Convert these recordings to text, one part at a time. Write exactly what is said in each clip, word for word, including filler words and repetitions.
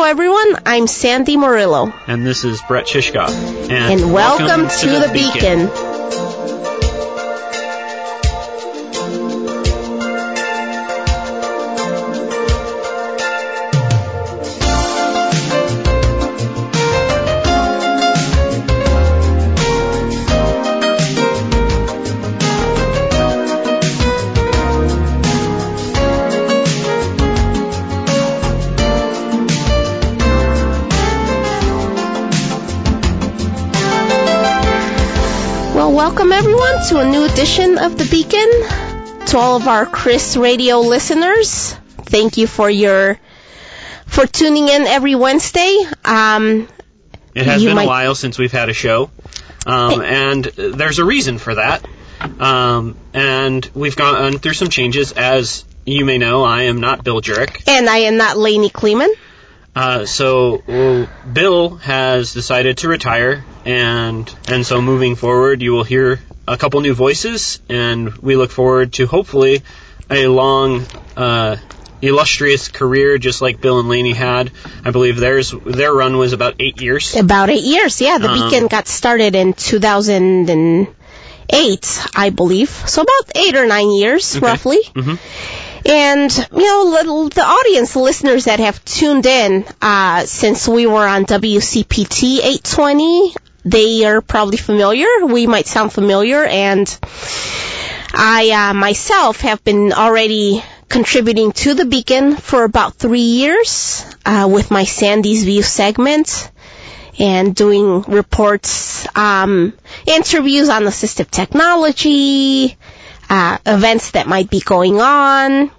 everyone. I'm Sandy Murillo. And this is Brett Shishkoff. And, and welcome, welcome to, to the, the Beacon. Beacon. Welcome, everyone, to a new edition of The Beacon. To all of our Chris Radio listeners, thank you for your for tuning in every Wednesday. Um, it has been might... a while since we've had a show, um, and there's a reason for that. Um, and we've gone through some changes. As you may know, I am not Bill Jurek. And I am not Lainey Kleeman. Uh, so well, Bill has decided to retire, and and so moving forward, you will hear a couple new voices, and we look forward to hopefully a long, uh, illustrious career, just like Bill and Lainey had. I believe theirs their run was about eight years. About eight years, yeah. The um, Beacon got started in two thousand eight, I believe. So about eight or nine years, okay. roughly. Mm-hmm. And, you know, the audience, the listeners that have tuned in uh, since we were on W C P T eight twenty, they are probably familiar. We might sound familiar. And I uh, myself have been already contributing to the Beacon for about three years uh, with my Sandy's View segment and doing reports, um, interviews on assistive technology, Uh, events that might be going on.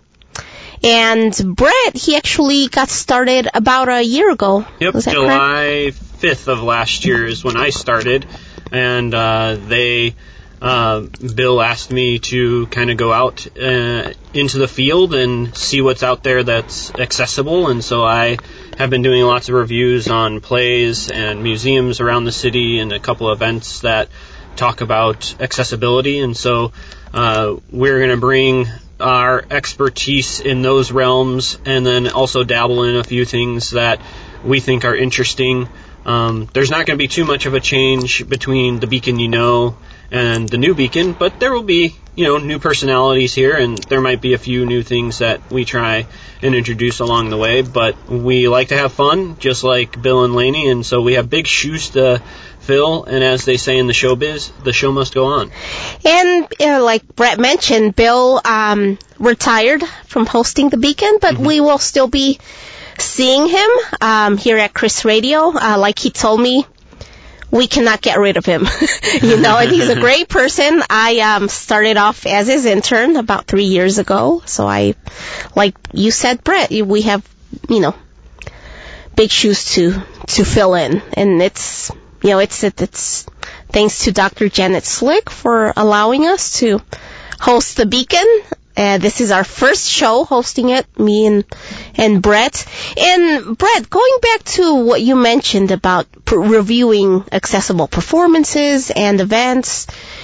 And Brett, he actually got started about a year ago. Yep, Was that July fifth of last year is when I started. And uh, they, uh, Bill asked me to kind of go out uh, into the field and see what's out there that's accessible. And so I have been doing lots of reviews on plays and museums around the city and a couple events that talk about accessibility. And so Uh, we're going to bring our expertise in those realms and then also dabble in a few things that we think are interesting. Um, there's not going to be too much of a change between the Beacon you know and the new Beacon, but there will be, you know, new personalities here, and there might be a few new things that we try and introduce along the way. But we like to have fun, just like Bill and Lainey, and so we have big shoes to fill, and as they say in the showbiz, the show must go on. And uh, like Brett mentioned, Bill um, retired from hosting the Beacon, but mm-hmm. we will still be seeing him um, here at Chris Radio. Uh, like he told me, we cannot get rid of him. You know, and he's a great person. I um, started off as his intern about three years ago, so I, like you said, Brett, we have, you know, big shoes to to fill in, and it's. You know, it's it's thanks to Doctor Janet Slick for allowing us to host the Beacon. Uh, this is our first show hosting it, me and and Brett. And Brett, going back to what you mentioned about per- reviewing accessible performances and events,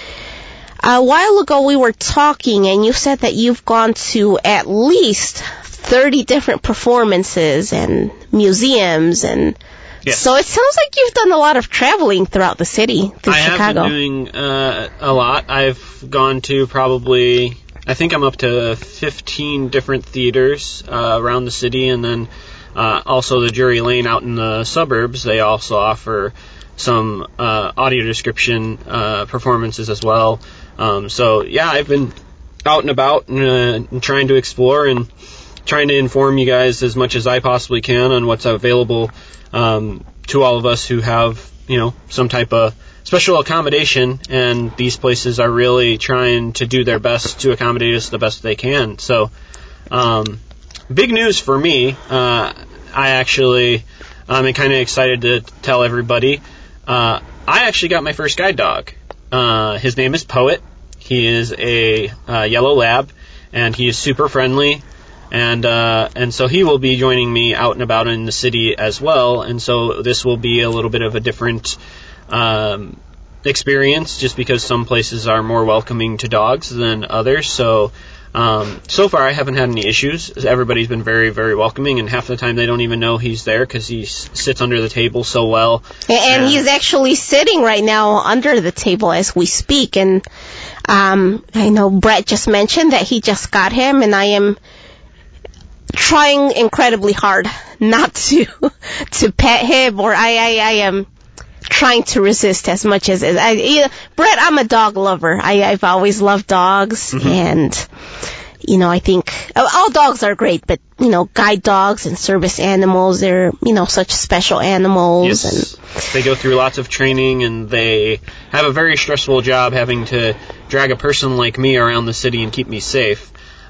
a while ago we were talking, and you said that you've gone to at least thirty different performances and museums and. Yes. So it sounds like you've done a lot of traveling throughout the city, through I Chicago. I have been doing uh, a lot. I've gone to probably, I think I'm up to fifteen different theaters uh, around the city, and then uh, also the Drury Lane out in the suburbs. They also offer some uh, audio description uh, performances as well. Um, so, yeah, I've been out and about and, uh, and trying to explore and trying to inform you guys as much as I possibly can on what's available Um, to all of us who have, you know, some type of special accommodation, and these places are really trying to do their best to accommodate us the best they can. So, um, big news for me. Uh, I actually, I'm kind of excited to tell everybody. Uh, I actually got my first guide dog. Uh, his name is Poet. He is a uh, yellow lab, and he is super friendly. And uh, and so he will be joining me out and about in the city as well. And so this will be a little bit of a different um, experience, just because some places are more welcoming to dogs than others. So Um, so far, I haven't had any issues. Everybody's been very, very welcoming, and half the time they don't even know he's there because he s- sits under the table so well. And, and he's actually sitting right now under the table as we speak. And um, I know Brett just mentioned that he just got him, and I am trying incredibly hard not to to pet him, or I, I, I am trying to resist as much as I, you Brett, I'm a dog lover. I, I've always loved dogs, mm-hmm. and you know, I think all dogs are great, but you know, guide dogs and service animals, they're, you know, such special animals. Yes. And they go through lots of training, and they have a very stressful job having to drag a person like me around the city and keep me safe.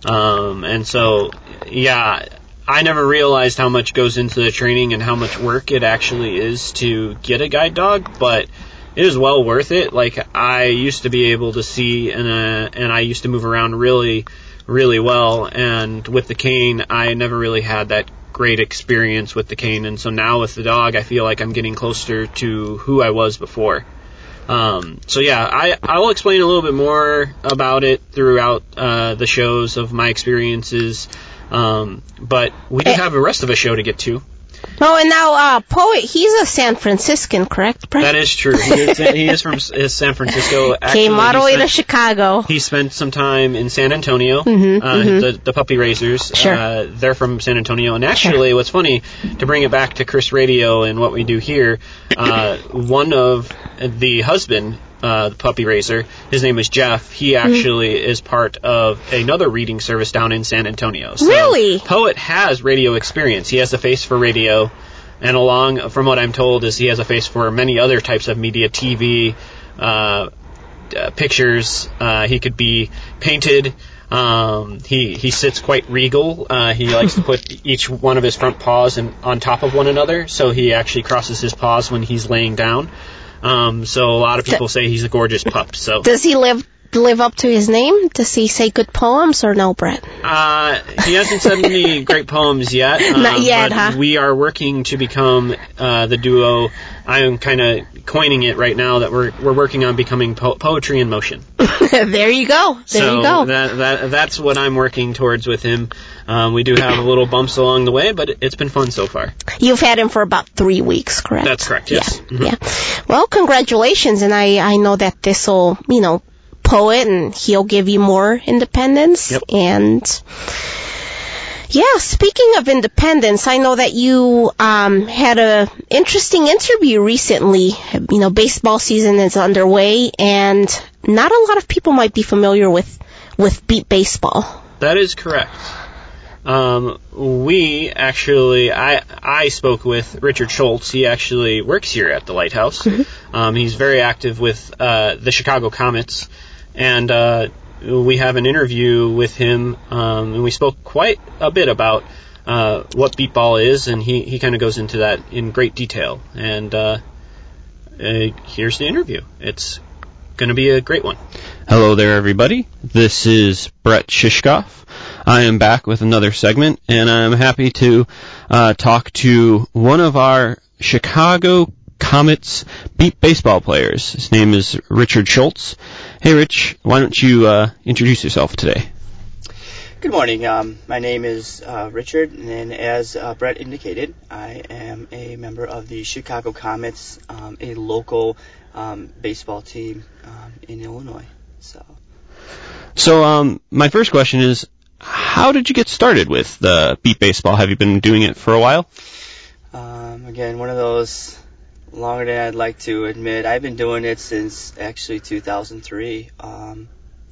Um, and so, yeah, I never realized how much goes into the training and how much work it actually is to get a guide dog, but it is well worth it. Like, I used to be able to see, and uh, and I used to move around really, really well, and with the cane, I never really had that great experience with the cane, and so now with the dog, I feel like I'm getting closer to who I was before. Um, so yeah, I, I will explain a little bit more about it throughout uh, the shows of my experiences. Um, but we do have the rest of a show to get to. Oh, and now, uh, Poet, he's a San Franciscan, correct, Brett? That is true. He is, he is from is San Francisco. Actually, came all the way to Chicago. He spent some time in San Antonio, mm-hmm, uh, mm-hmm. the, the puppy raisers. Sure. Uh, they're from San Antonio. And actually, sure. what's funny, to bring it back to Chris Radio and what we do here, uh, one of the husband, Uh, the puppy raiser, his name is Jeff. He actually mm. is part of another reading service down in San Antonio. So really? Poet has radio experience. He has a face for radio, and along, from what I'm told, is he has a face for many other types of media, T V, uh, uh, pictures. Uh, he could be painted. Um, he, he sits quite regal. Uh, he likes to put each one of his front paws in, on top of one another, so he actually crosses his paws when he's laying down. Um, so a lot of people say he's a gorgeous pup. So does he live live up to his name? Does he say good poems or no, Brett? Uh, he hasn't said any great poems yet. Um, Not yet, but huh? We are working to become uh, the duo. I am kind of coining it right now that we're we're working on becoming po- poetry in motion. There you go. There so you go. That that that's what I'm working towards with him. Um, we do have a little bumps along the way, but it's been fun so far. You've had him for about three weeks, correct? That's correct. Yes. Yeah. Mm-hmm. Yeah. Well, congratulations, and I I know that this will, you know, Poet, and he'll give you more independence. Yep. And yeah, speaking of independence, I know that you um, had a interesting interview recently. You know, baseball season is underway, and not a lot of people might be familiar with with Beat Baseball. That is correct. Um, we actually, I I spoke with Richard Schultz. He actually works here at the Lighthouse. Mm-hmm. Um, he's very active with uh, the Chicago Comets. And uh, we have an interview with him, um, and we spoke quite a bit about uh, what beat ball is, and he, he kind of goes into that in great detail. And uh, uh, here's the interview. It's going to be a great one. Hello there, everybody. This is Brett Shishkoff. I am back with another segment, and I'm happy to uh, talk to one of our Chicago Comets beat baseball players. His name is Richard Schultz. Hey, Rich, why don't you uh, introduce yourself today? Good morning. Um, my name is uh, Richard, and as uh, Brett indicated, I am a member of the Chicago Comets, um, a local um, baseball team um, in Illinois. So, so um, my first question is, how did you get started with the beat baseball? Have you been doing it for a while? Um, again, one of those longer than I'd like to admit. I've been doing it since actually two thousand three. Um,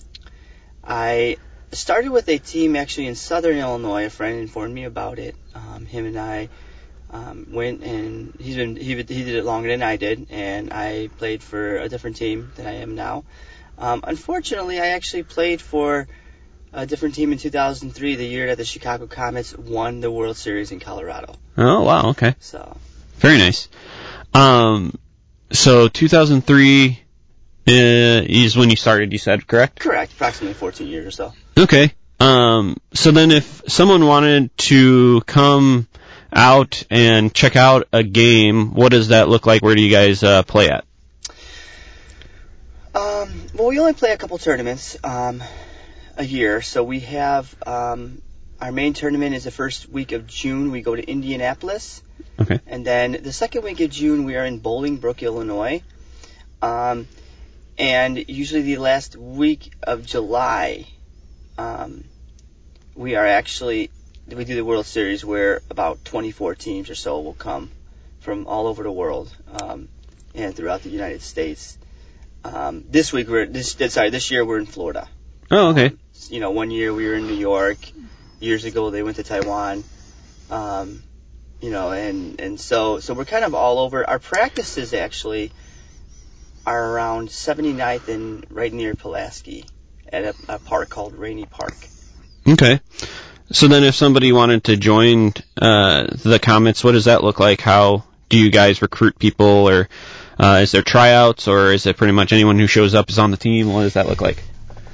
I started with a team actually in Southern Illinois. A friend informed me about it. Um, him and I um, went, and he's been he, he did it longer than I did, and I played for a different team than I am now. Um, unfortunately, I actually played for a different team in two thousand three, the year that the Chicago Comets won the World Series in Colorado. Oh, wow, okay. So very nice. Um, so two thousand three uh, is when you started, you said, correct? Correct, approximately fourteen years or so. Okay. Um, so then if someone wanted to come out and check out a game, what does that look like? Where do you guys uh, play at? Um, well, we only play a couple tournaments. Um, a year. So we have um, our main tournament is the first week of June. We go to Indianapolis. Okay. And then the second week of June, we are in Bolingbrook, Illinois. Um, and usually the last week of July, um, we are actually, we do the World Series where about twenty-four teams or so will come from all over the world um, and throughout the United States. Um, this week, we're, this, sorry, this year we're in Florida. Oh, okay. Um, you know, one year we were in New York. Years ago they went to Taiwan. Um, You know, and, and so so we're kind of all over. Our practices actually are around seventy-ninth and right near Pulaski at a, a park called Rainy Park. Okay. So then if somebody wanted to join uh, the Comets, what does that look like? How do you guys recruit people? Or uh, is there tryouts? Or is it pretty much anyone who shows up is on the team? What does that look like?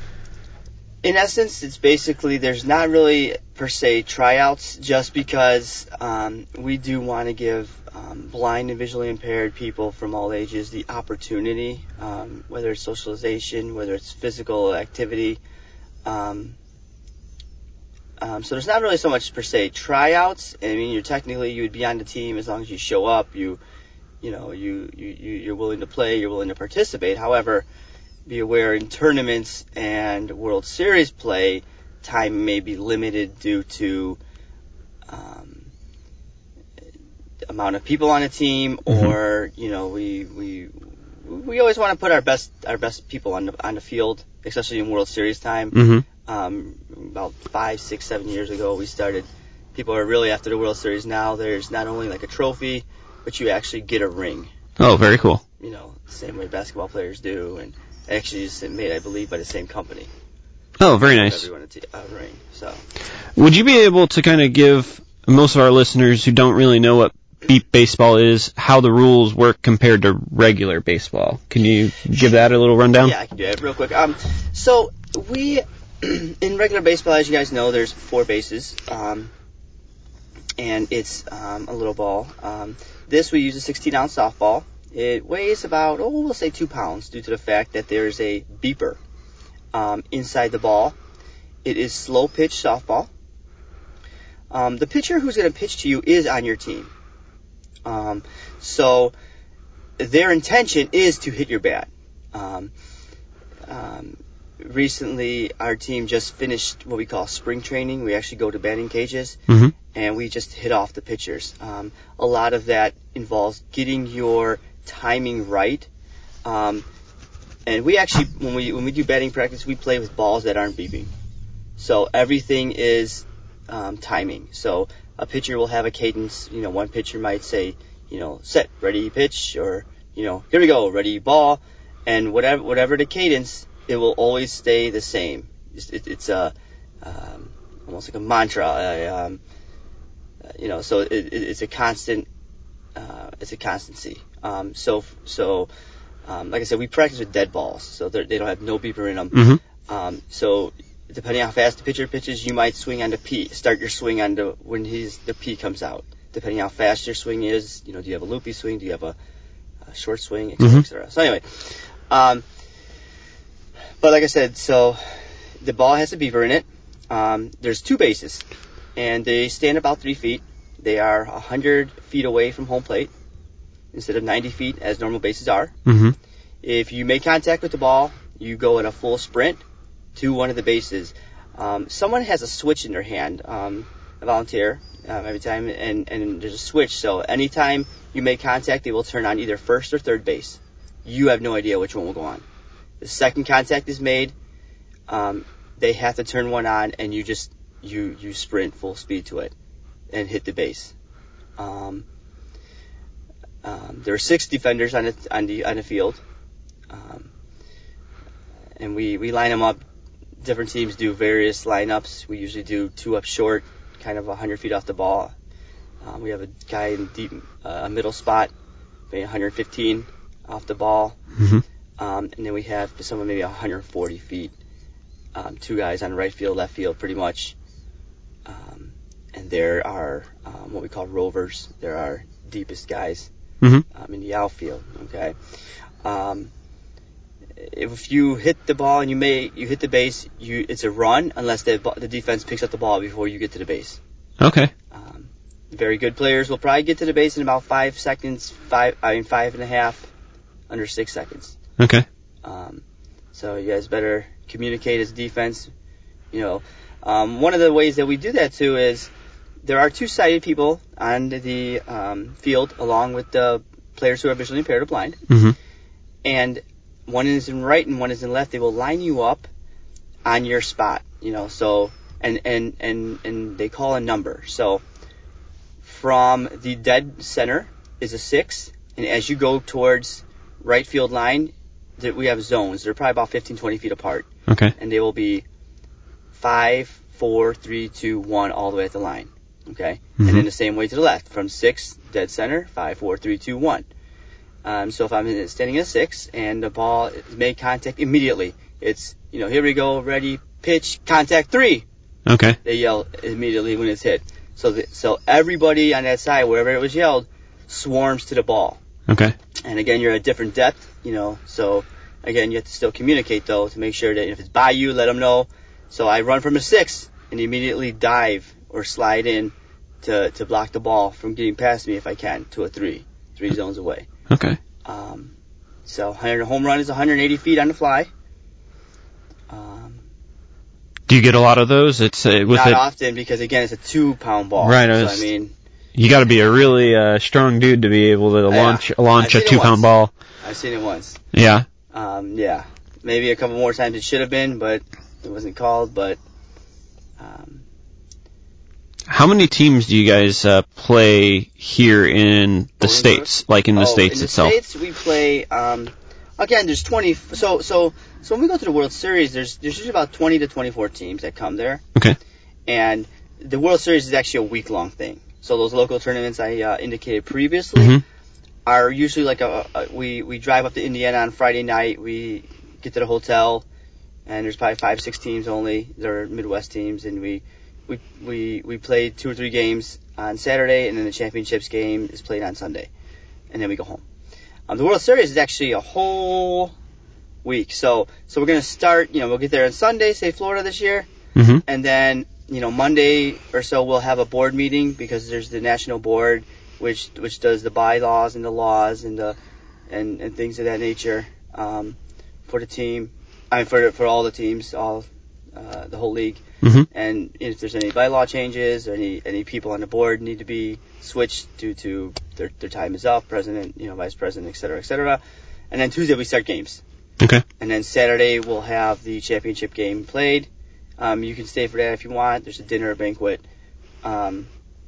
In essence, it's basically, there's not really, per se, tryouts, just because um, we do want to give um, blind and visually impaired people from all ages the opportunity, um, whether it's socialization, whether it's physical activity. Um, um, so there's not really so much, per se, tryouts. I mean, you're technically, you would be on the team as long as you show up, you you know, you, you, you're willing to play, you're willing to participate. However, be aware in tournaments and World Series play, time may be limited due to um, amount of people on a team, Mm-hmm. or you know, we we we always want to put our best our best people on the on the field, especially in World Series time. Mm-hmm. Um, about five, six, seven years ago, we started. People are really after the World Series now. There's not only like a trophy, but you actually get a ring. Oh, very cool. You know, the same way basketball players do, and actually it's made, I believe, by the same company. Oh, very nice. Everyone a, t- a ring. So, Would you be able to kind of give most of our listeners who don't really know what beep baseball is, how the rules work compared to regular baseball? Can you give that a little rundown? Yeah, I can do it real quick. Um, so we, in regular baseball, as you guys know, there's four bases, um, and it's um, a little ball. Um, this we use a sixteen ounce softball. It weighs about, oh, we'll say two pounds due to the fact that there's a beeper um, inside the ball. It is slow pitch softball. Um, the pitcher who's going to pitch to you is on your team. Um, so their intention is to hit your bat. Um, um, recently, our team just finished what we call spring training. We actually go to batting cages, Mm-hmm. and we just hit off the pitchers. Um, a lot of that involves getting your timing right. Um, and we actually, when we when we do batting practice, we play with balls that aren't beeping. So everything is um, timing. So a pitcher will have a cadence. You know, one pitcher might say, you know, set, ready, pitch, or, you know, here we go, ready, ball. And whatever whatever the cadence, it will always stay the same. It's, it, it's a um, almost like a mantra. Uh, um, uh, you know, so it, it, it's a constant. Uh, it's a constancy. Um, so so um, like I said, we practice with dead balls, so they don't have no beeper in them. Mm-hmm. Um, so depending on how fast the pitcher pitches, you might swing on the P. Start your swing on the when his the P comes out. Depending how fast your swing is, you know, do you have a loopy swing? Do you have a, a short swing, et cetera, Mm-hmm. et cetera. So anyway, um, but like I said, so the ball has a beaver in it. Um, there's two bases, and they stand about three feet. They are one hundred feet away from home plate instead of ninety feet as normal bases are. Mm-hmm. If you make contact with the ball, you go in a full sprint to one of the bases. Um, someone has a switch in their hand, um, a volunteer, um, every time, and, and there's a switch. So anytime you make contact, they will turn on either first or third base. You have no idea which one will go on. The second contact is made, um, they have to turn one on, and you just you you sprint full speed to it and hit the base. Um, um, there are six defenders on the on the on the field, um, and we, we line them up. Different teams do various lineups. We usually do two up short, kind of one hundred feet off the ball. Um, we have a guy in deep uh, a middle spot, maybe one hundred fifteen off the ball, Mm-hmm. um, and then we have someone maybe one hundred forty feet. Um, two guys on right field, left field, pretty much. Um, and there are um, what we call rovers. They're our deepest guys Mm-hmm. um, in the outfield. Okay. Um, if you hit the ball and you may you hit the base, you it's a run unless the the defense picks up the ball before you get to the base. Okay. Um, very good players will probably get to the base in about five seconds, five I mean five and a half, under six seconds. Okay. Um, so you guys better communicate as defense. You know, um, one of the ways that we do that too is there are two sighted people on the um, field along with the players who are visually impaired or blind, Mm-hmm. and one is in right and one is in left. They will line you up on your spot. You know, so and and and and they call a number. So from the dead center is a six, and as you go towards right field line, that we have zones. They're probably about fifteen, twenty feet apart. Okay. And they will be five, four, three, two, one, all the way at the line. Okay? Mm-hmm. And then the same way to the left. From six, dead center, five, four, three, two, one. Um, so if I'm in, standing at six and the ball is made contact immediately, it's, you know, here we go, ready, pitch, contact three. Okay. They yell immediately when it's hit. So the, so everybody on that side, wherever it was yelled, swarms to the ball. Okay. And again, you're at different depth, you know, so again, you have to still communicate though to make sure that if it's by you, let them know. So I run from a six and immediately dive or slide in to, to block the ball from getting past me if I can to a three, three zones away. Okay. Um, so one hundred home run is one hundred eighty feet on the fly. Um, Do you get a lot of those? It's uh, with not it. often because again, it's a two pound ball. Right, I So was- I mean, You got to be a really uh, strong dude to be able to Yeah. launch launch I've a seen it two pound once. ball. I've seen it once. Yeah. Um, yeah, maybe a couple more times it should have been, but it wasn't called. But um, How many teams do you guys uh, play here in the Bolingbrook? states, like in the oh, states in the itself? States we play. Um, again, there's twenty. So so so when we go to the World Series, there's there's usually about twenty to twenty-four teams that come there. Okay. And the World Series is actually a week long thing. So those local tournaments I uh, indicated previously Mhm. are usually like a, a we we drive up to Indiana on Friday night. We get to the hotel, and there's probably five six teams only. They're Midwest teams, and we we we we play two or three games on Saturday, and then the championships game is played on Sunday, and then we go home. Um, the World Series is actually a whole week. So so we're gonna start. You know, we'll get there on Sunday, say Florida this year, Mm-hmm. and then you know Monday or so we'll have a board meeting because there's the national board which which does the bylaws and the laws and the and, and things of that nature um, for the team. I mean for for all the teams, all uh, the whole league. Mm-hmm. And if there's any bylaw changes or any any people on the board need to be switched due to their their time is up, president, you know, vice president, et cetera, et cetera. And then Tuesday we start games. Okay. And then Saturday we'll have the championship game played. Um, you can stay for that if you want. There's a dinner, a banquet. Um,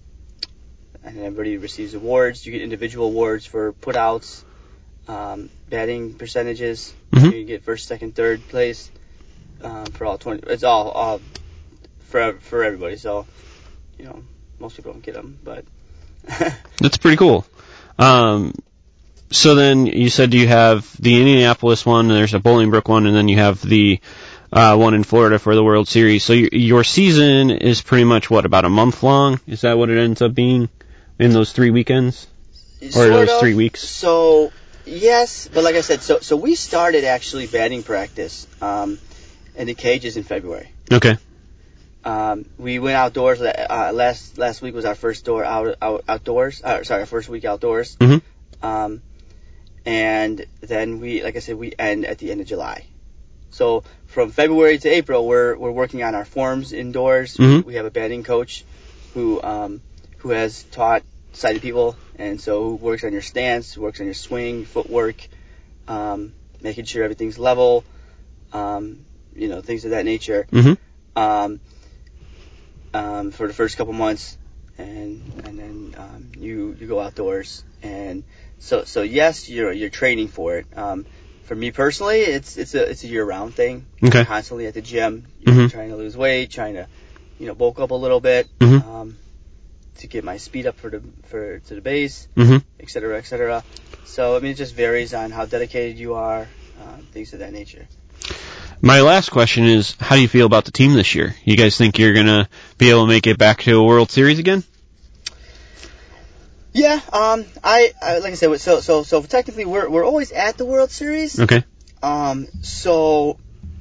and everybody receives awards. You get individual awards for putouts, um, batting percentages. Mhm. You get first, second, third place um, for all twenty. It's all, all for for everybody. So, you know, most people don't get them, but That's pretty cool. Um, so then you said you have the Indianapolis one, there's a Bolingbrook one, and then you have the uh, one in Florida for the World Series. So your, your season is pretty much, what, about a month long? Is that what it ends up being in those three weekends? Or Sort those of. three weeks? So, yes, but like I said, so so we started actually batting practice um, in the cages in February. Okay. Um, we went outdoors. Uh, last last week was our first door out, out outdoors. Uh, sorry, our first week outdoors. Mhm. Um, and then we, like I said, we end at the end of July. So from February to April, we're we're working on our forms indoors. Mhm. We have a batting coach who um, who has taught sighted people, and so who works on your stance, works on your swing, footwork, um, making sure everything's level, um, you know, things of that nature. Mhm. Um, um, for the first couple months, and and then um, you you go outdoors, and so so yes, you're you're training for it. Um, for me personally, it's it's a it's a year round thing. Okay. I'm constantly at the gym, you know, Mhm. trying to lose weight, trying to you know bulk up a little bit, Mhm. um, to get my speed up for the for to the base, Mhm. et cetera, et cetera. So I mean, it just varies on how dedicated you are, uh, things of that nature. My last question is, how do you feel about the team this year? You guys think you're going to be able to make it back to a World Series again? Yeah, um, I, I like I said, so so so technically we're we're always at the World Series. Okay. Um, so,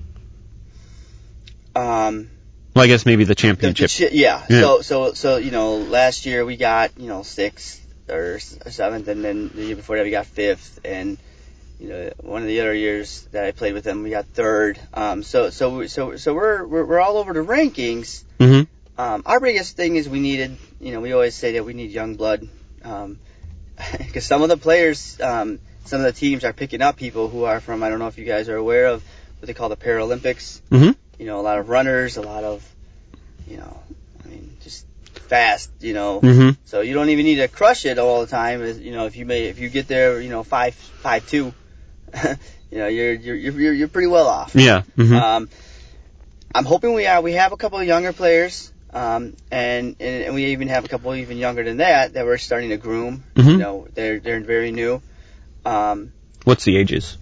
um, well, I guess maybe the the, championship. the chi- yeah. Yeah. So, so, so, you know, last year we got, you know, sixth or s- or seventh, and then the year before that we got fifth, and, you know, one of the other years that I played with them, we got third. Um, so, so, so, so we're, we're, we're all over the rankings. Mm-hmm. Um, our biggest thing is we needed, you know, we always say that we need young blood, um, because some of the players, um, some of the teams are picking up people who are from, I don't know if you guys are aware of what they call the Paralympics. Mm-hmm. You know, a lot of runners, a lot of, you know, I mean, just fast, you know. Mm-hmm. So you don't even need to crush it all the time. Is, you know, if you may, if you get there, you know, five, five, two, you know, you're, you're, you're, you're pretty well off. Yeah. Mm-hmm. Um, I'm hoping we are, we have a couple of younger players. Um, and, and, and we even have a couple even younger than that that we're starting to groom. Mm-hmm. You know, they're, they're very new. Um, What's the ages?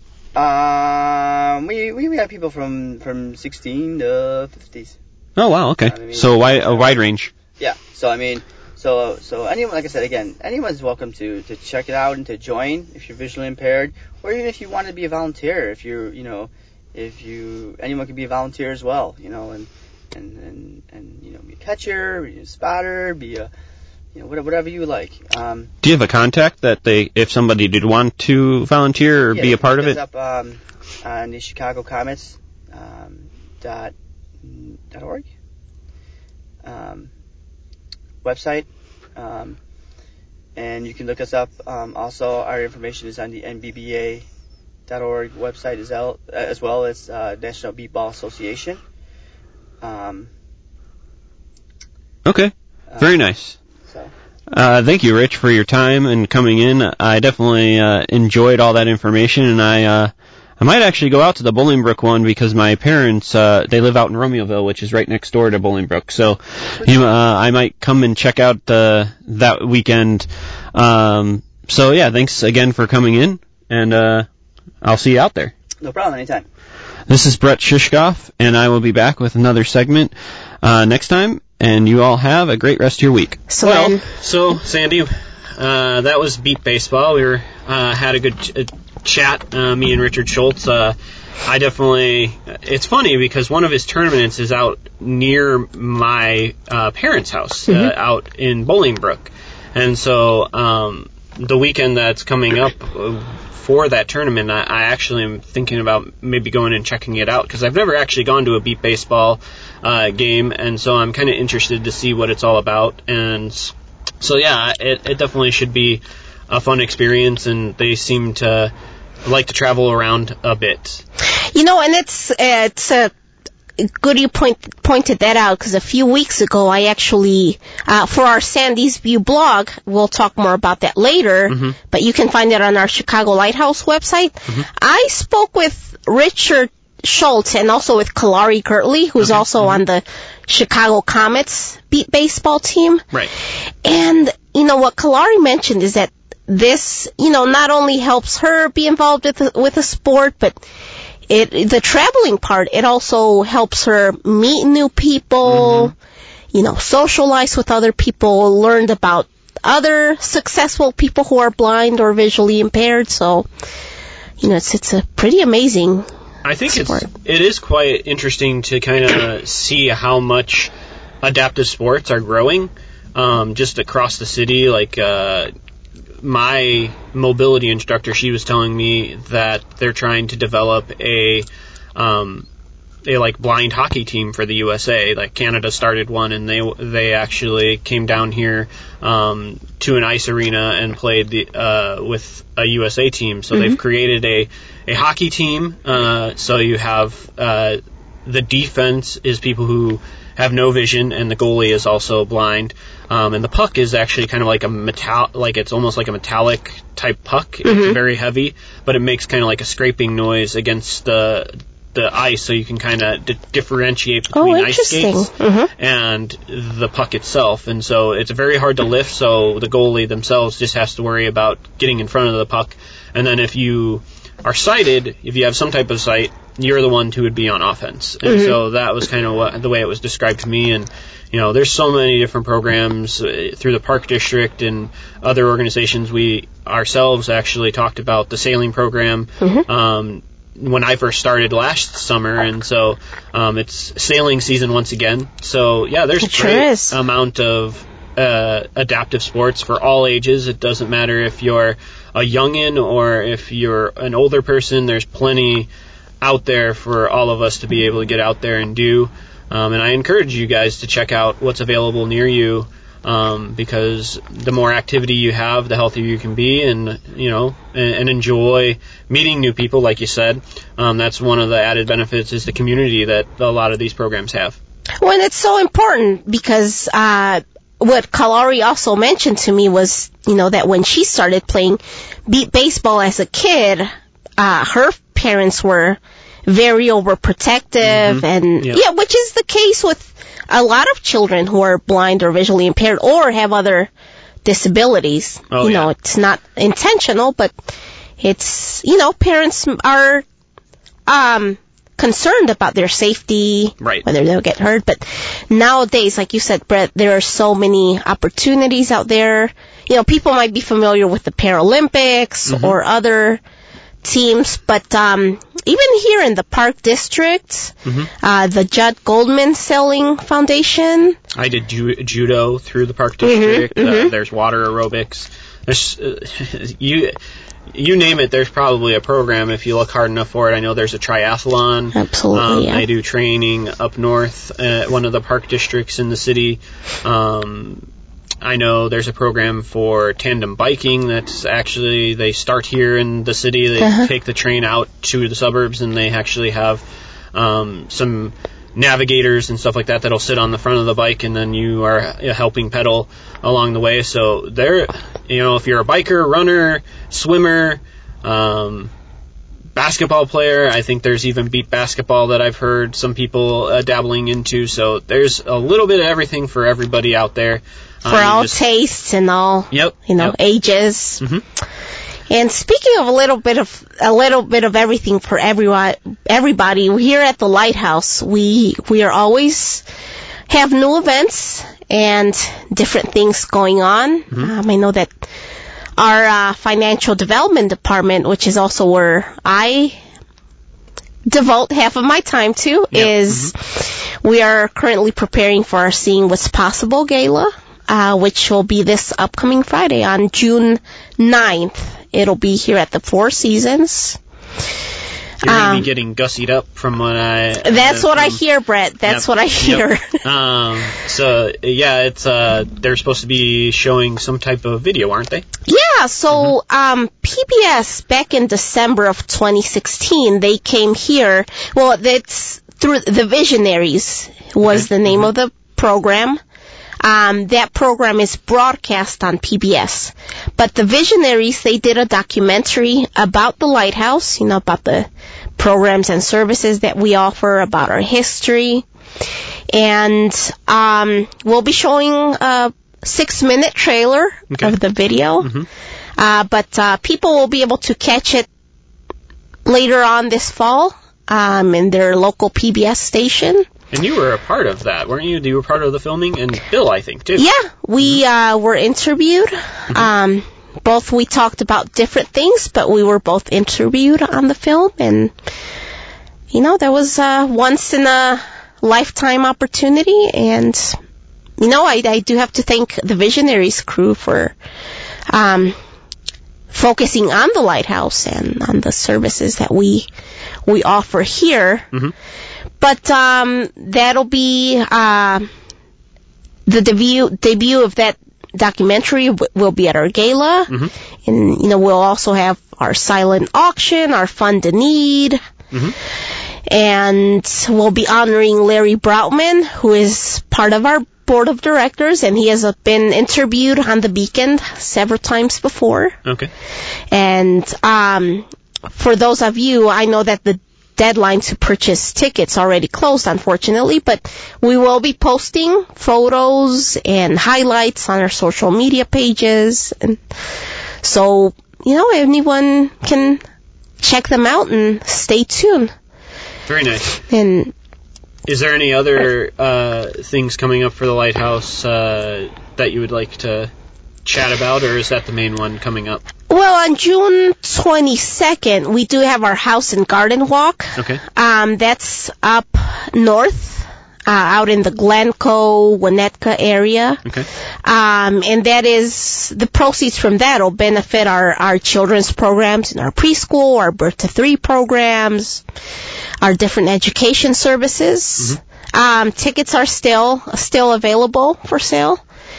um, we, we have people from, from sixteen to fifties. Oh, wow, okay. I mean, so wide, a wide range. Yeah. So, I mean, so, so anyone, like I said, again, anyone's welcome to, to check it out and to join if you're visually impaired, or even if you want to be a volunteer, if you're, you know, if you, anyone can be a volunteer as well, you know, and, and, and, and you know, be a catcher, be a spotter, be a, you know, whatever, whatever you like. Um, Do you have a contact that they, if somebody did want to volunteer or yeah, be a part of it? Up um, on the Chicago Comets um, dot dot org um, website, um, and you can look us up. Um, also, our information is on the N B B A dot org website as well as well as uh, National Beatball Association. Um, Okay, very nice. So. Uh, thank you, Rich, for your time and coming in. I definitely uh, enjoyed all that information, and I uh, I might actually go out to the Bolingbrook one because my parents uh, they live out in Romeoville, which is right next door to Bolingbrook. So you, uh, I might come and check out the that weekend. Um, so yeah, thanks again for coming in, and uh, I'll see you out there. No problem, anytime. This is Brett Shishkoff, and I will be back with another segment uh, next time. And you all have a great rest of your week. So well, then, so Sandy, uh, that was Beat Baseball. We were uh, had a good ch- uh, chat. Uh, me and Richard Schultz. Uh, I definitely. It's funny because one of his tournaments is out near my uh, parents' house, mm-hmm. uh, out in Bolingbrook, and so um, the weekend that's coming up for that tournament, I, I actually am thinking about maybe going and checking it out because I've never actually gone to a Beat Baseball uh, game, and so I'm kind of interested to see what it's all about. And so, yeah, it, it definitely should be a fun experience, and they seem to like to travel around a bit. You know, and it's uh, it's a good you point pointed that out because a few weeks ago I actually uh, for our Sandy's View blog, we'll talk more about that later, mm-hmm. but you can find it on our Chicago Lighthouse website. Mm-hmm. I spoke with Richard Schultz and also with Kalari Gertley, who's okay. also mm-hmm. on the Chicago Comets beat baseball team. Right. And you know what Kalari mentioned is that this, you know, not only helps her be involved with the, with the sport, but it the traveling part, it also helps her meet new people, mm-hmm. you know, socialize with other people, learn about other successful people who are blind or visually impaired. So, you know, it's it's a pretty amazing I think sport. it's it is quite interesting to kind of see how much adaptive sports are growing um, just across the city. Like uh, my mobility instructor, she was telling me that they're trying to develop a um, a like blind hockey team for the U S A. Like Canada started one, and they they actually came down here um, to an ice arena and played the uh, with a U S A team. So mm-hmm. they've created a a hockey team. Uh, so you have uh, the defense is people who have no vision, and the goalie is also blind. Um, and the puck is actually kind of like a metal, like it's almost like a metallic type puck. Mm-hmm. It's very heavy, but it makes kind of like a scraping noise against the the ice, so you can kind of di- differentiate between oh, ice skates mm-hmm. and the puck itself. And so it's very hard to lift, so the goalie themselves just has to worry about getting in front of the puck. And then if you are sighted, if you have some type of sight, you're the one who would be on offense. And mm-hmm. so that was kind of what, the way it was described to me. And, you know, there's so many different programs uh, through the Park District and other organizations. We ourselves actually talked about the sailing program. Mm-hmm. Um, when I first started last summer, and so um, it's sailing season once again. So yeah, there's a It sure great is. amount of uh, adaptive sports for all ages. It doesn't matter if you're a youngin or if you're an older person. There's plenty out there for all of us to be able to get out there and do. Um, and I encourage you guys to check out what's available near you, um, because the more activity you have, the healthier you can be, and you know, and, and enjoy meeting new people, like you said. Um, that's one of the added benefits, is the community that a lot of these programs have. Well, and it's so important because uh, what Kalari also mentioned to me was, you know, that when she started playing beat baseball as a kid, uh, her parents were very overprotective, Mm-hmm. and Yep. yeah, which is the case with a lot of children who are blind or visually impaired or have other disabilities. Oh, you know, yeah. it's not intentional, but it's, you know, parents are um concerned about their safety, Right. whether they'll get hurt. But nowadays, like you said, Brett, there are so many opportunities out there. You know, people might be familiar with the Paralympics Mm-hmm. or other teams, but um, even here in the Park District, Mm-hmm. uh, the Judd Goldman Sailing Foundation. I did ju- judo through the Park Mhm, District. mhm. Uh, there's water aerobics. There's uh, you you name it. There's probably a program if you look hard enough for it. I know there's a triathlon. Absolutely, Um, yeah. They do training up north at one of the park districts in the city. Um, I know there's a program for tandem biking that's actually, they start here in the city, they Uh-huh. take the train out to the suburbs, and they actually have um, some navigators and stuff like that that'll sit on the front of the bike, and then you are uh, helping pedal along the way. So there, you know, if you're a biker, runner, swimmer, um, basketball player, I think there's even beat basketball that I've heard some people uh, dabbling into. So there's a little bit of everything for everybody out there. For Um, you all just- tastes and all, Yep. you know, yep. ages. Mhm. And speaking of a little bit of a little bit of everything for everyone, everybody here at the Lighthouse, we we are always have new events and different things going on. Um, I know that our uh, financial development department, which is also where I devote half of my time to, Yep. is we are currently preparing for our Seeing What's Possible Gala, uh, which will be this upcoming Friday on June ninth. It'll be here at the Four Seasons. You're going to Um, be getting gussied up from what I... That's uh, what I from- hear, Brett. That's Yep. what I hear. Yep. um, so, yeah, it's uh, they're supposed to be showing some type of video, aren't they? Yeah, so um, P B S back in December of twenty sixteen, they came here. Well, that's through the Visionaries was Okay. the name of the program. Um, that program is broadcast on P B S. But the Visionaries, they did a documentary about the Lighthouse, you know, about the programs and services that we offer, about our history. And um, we'll be showing a six-minute trailer Okay. of the video. Mhm. Uh, but uh, people will be able to catch it later on this fall um, in their local P B S station. And you were a part of that, weren't you? You were part of the filming, and Bill, I think, too. Yeah, we uh, were interviewed. Um, both we talked about different things, but we were both interviewed on the film, and you know, there was a once in a lifetime opportunity, and you know, I, I do have to thank the Visionaries crew for um, focusing on the Lighthouse and on the services that we we offer here. Mhm. But um, that'll be uh, the debut debut of that documentary w- will be at our gala, Mhm. and you know, we'll also have our silent auction, our Fund a Need, Mhm. and we'll be honoring Larry Broutman, who is part of our board of directors, and he has uh, been interviewed on the Beacon several times before. Okay. And um, for those of you, I know that the deadline to purchase tickets already closed, unfortunately, but we will be posting photos and highlights on our social media pages, and so, you know, anyone can check them out and stay tuned. Very nice. And Is there any other uh, things coming up for the Lighthouse uh, that you would like to chat about, or is that the main one coming up? Well, on June twenty-second, we do have our house and garden walk. Okay. Um, that's up north, uh, out in the Glencoe, Winnetka area. Okay. Um, and that is, the proceeds from that will benefit our, our children's programs in our preschool, our birth to three programs, our different education services. Mm-hmm. Um, tickets are still, still available for sale.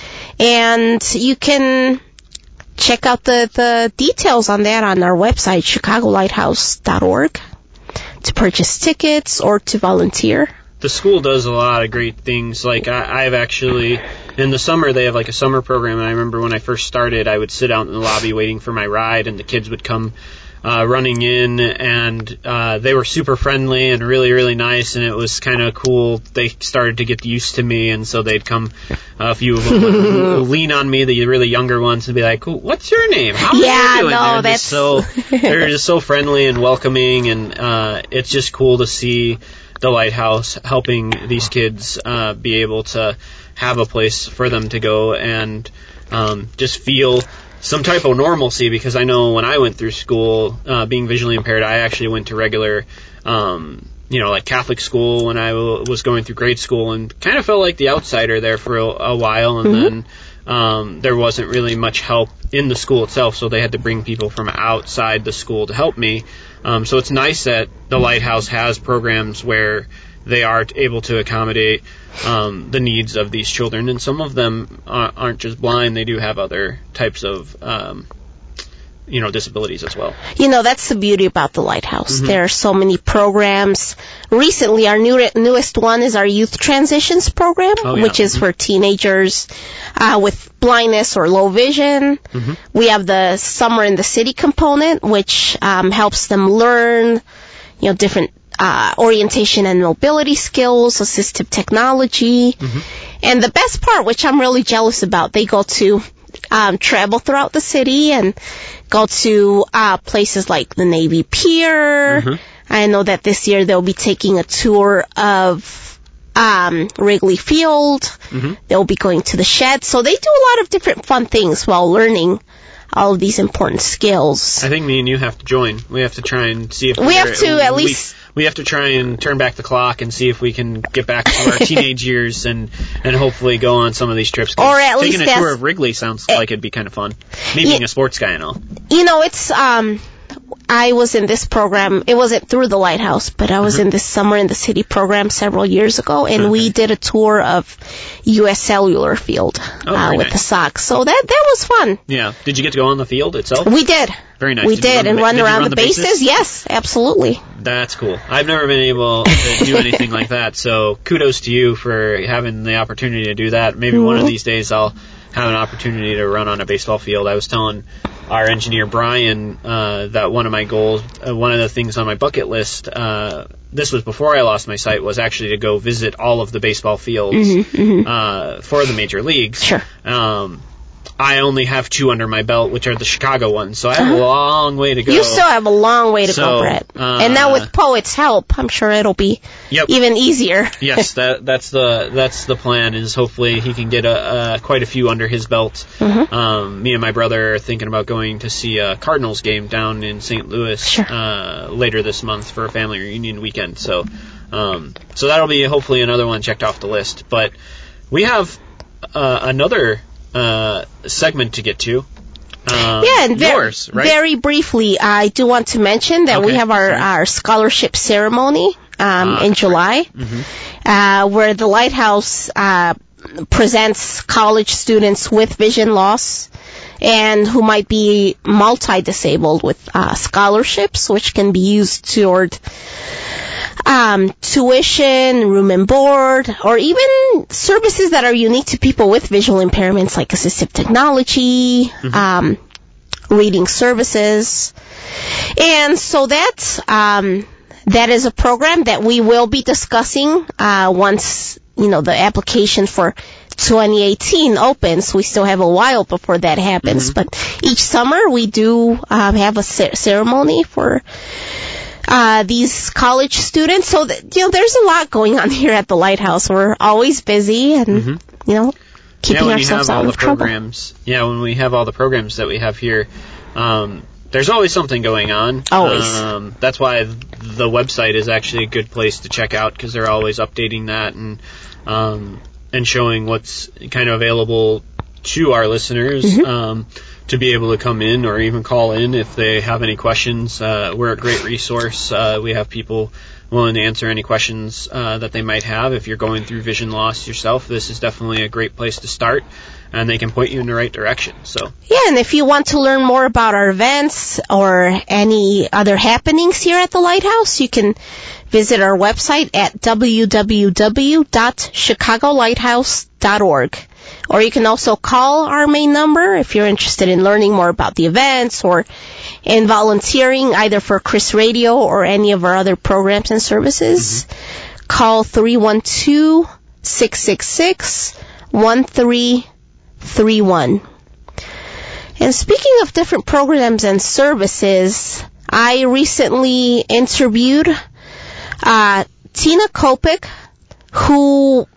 And you can check out the, the details on that on our website, chicago lighthouse dot org, to purchase tickets or to volunteer. The school does a lot of great things. Like, I, I've actually, in the summer, they have like a summer program, and I remember when I first started, I would sit out in the lobby waiting for my ride, and the kids would come uh, running in, and uh, they were super friendly and really, really nice, and it was kind of cool. They started to get used to me, and so they'd come, a few of them would lean on me, the really younger ones, and be like, "What's your name? How are yeah, you doing?" no, they're that's... just so, they're just so friendly and welcoming, and uh, it's just cool to see the Lighthouse helping these kids uh, be able to have a place for them to go and um, just feel some type of normalcy, because I know when I went through school, uh, being visually impaired, I actually went to regular, um, you know, like Catholic school when I w- was going through grade school, and kind of felt like the outsider there for a, a while, and mm-hmm. then um, there wasn't really much help in the school itself, so they had to bring people from outside the school to help me. Um, so it's nice that the Lighthouse has programs where they are able to accommodate um, the needs of these children, and some of them aren't just blind; they do have other types of, um, you know, disabilities as well. You know, that's the beauty about the Lighthouse. Mm-hmm. There are so many programs. Recently, our new, newest one is our Youth Transitions program, oh, yeah. which is mm-hmm. for teenagers uh, with blindness or low vision. Mm-hmm. We have the Summer in the City component, which um, helps them learn, you know, different uh, orientation and mobility skills, assistive technology. Mm-hmm. And the best part, which I'm really jealous about, they go to um, travel throughout the city and go to uh, places like the Navy Pier. Mm-hmm. I know that this year they'll be taking a tour of um, Wrigley Field. Mm-hmm. They'll be going to the Shed. So they do a lot of different fun things while learning all of these important skills. I think me and you have to join. We have to try and see if we have to at we, least. We have to try and turn back the clock and see if we can get back to our teenage years and, and hopefully go on some of these trips. Or at taking least a tour of Wrigley sounds like it'd be kind of fun. Me yeah, being a sports guy and all. You know, it's um. I was in this program. It wasn't through the Lighthouse, but I was mm-hmm. in this Summer in the City program several years ago, and okay. we did a tour of U S Cellular Field oh, uh, with nice. the Sox. So that that was fun. Yeah. Did you get to go on the field itself? We did. Very nice. We did, did, run and the, run around run the, the bases? bases? Yes, absolutely. That's cool. I've never been able to do anything like that, so kudos to you for having the opportunity to do that. Maybe mm-hmm. one of these days I'll have an opportunity to run on a baseball field. I was telling our engineer Brian uh, that one of my goals, uh, one of the things on my bucket list, uh, this was before I lost my sight, was actually to go visit all of the baseball fields mm-hmm, mm-hmm. Uh, for the major leagues. Sure. Um, I only have two under my belt, which are the Chicago ones, so I have uh-huh. a long way to go. You still have a long way to so, go, Brett. Uh, and now with Poet's help, I'm sure it'll be yep. even easier. Yes, that that's the that's the plan. Is hopefully he can get a, a quite a few under his belt. Mm-hmm. Um, me and my brother are thinking about going to see a Cardinals game down in Saint Louis sure. uh, later this month for a family reunion weekend. So, um, so that'll be hopefully another one checked off the list. But we have uh, another. Uh, segment to get to. Um, yeah, and very, yours, right? very briefly, I do want to mention that okay. we have our, our scholarship ceremony um, ah, in July, mm-hmm. uh, where the Lighthouse uh, presents college students with vision loss and who might be multi-disabled with uh, scholarships, which can be used toward Um, tuition, room and board, or even services that are unique to people with visual impairments like assistive technology, mm-hmm. um, reading services. And so that, um, that is a program that we will be discussing, uh, once, you know, the application for twenty eighteen opens. We still have a while before that happens, mm-hmm. but each summer we do, um, have a cer- ceremony for Uh, these college students. So, that, you know, there's a lot going on here at the Lighthouse. We're always busy and, mm-hmm. you know, keeping yeah, when ourselves you have out all of the trouble. Programs, yeah, when we have all the programs that we have here, um, there's always something going on. Always. Um, that's why the website is actually a good place to check out, because they're always updating that and um, and showing what's kind of available to our listeners. Mm-hmm. Um, to be able to come in or even call in if they have any questions. Uh, we're a great resource. Uh, we have people willing to answer any questions uh, that they might have. If you're going through vision loss yourself, this is definitely a great place to start, and they can point you in the right direction. So yeah, and if you want to learn more about our events or any other happenings here at the Lighthouse, you can visit our website at w w w dot chicago lighthouse dot org. Or you can also call our main number if you're interested in learning more about the events or in volunteering either for Chris Radio or any of our other programs and services. Mm-hmm. Call three one two, six six six, one three three one. And speaking of different programs and services, I recently interviewed uh, Tina Kopic, who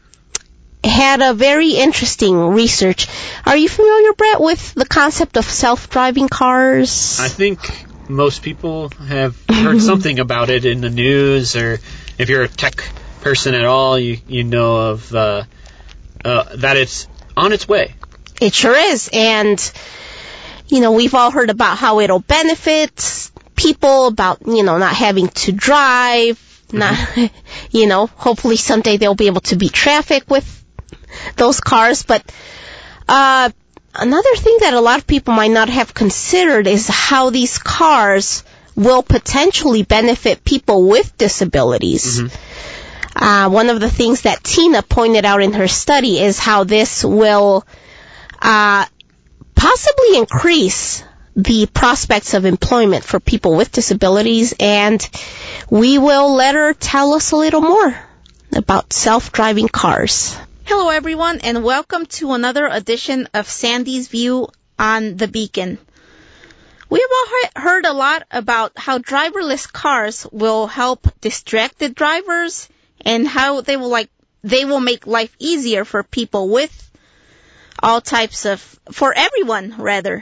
had a very interesting research. Are you familiar, Brett, with the concept of self-driving cars? I think most people have heard something about it in the news, or if you're a tech person at all, you, you know of uh, uh, that it's on its way. It sure is. And, you know, we've all heard about how it'll benefit people, about, you know, not having to drive, not, mm-hmm. you know, hopefully someday they'll be able to beat traffic with those cars. But uh, another thing that a lot of people might not have considered is how these cars will potentially benefit people with disabilities. Mm-hmm. Uh, one of the things that Tina pointed out in her study is how this will uh, possibly increase the prospects of employment for people with disabilities, and we will let her tell us a little more about self-driving cars. Hello, everyone, and welcome to another edition of Sandy's View on the Beacon. We have all heard a lot about how driverless cars will help distracted drivers and how they will like they will make life easier for people with all types of, for everyone, rather.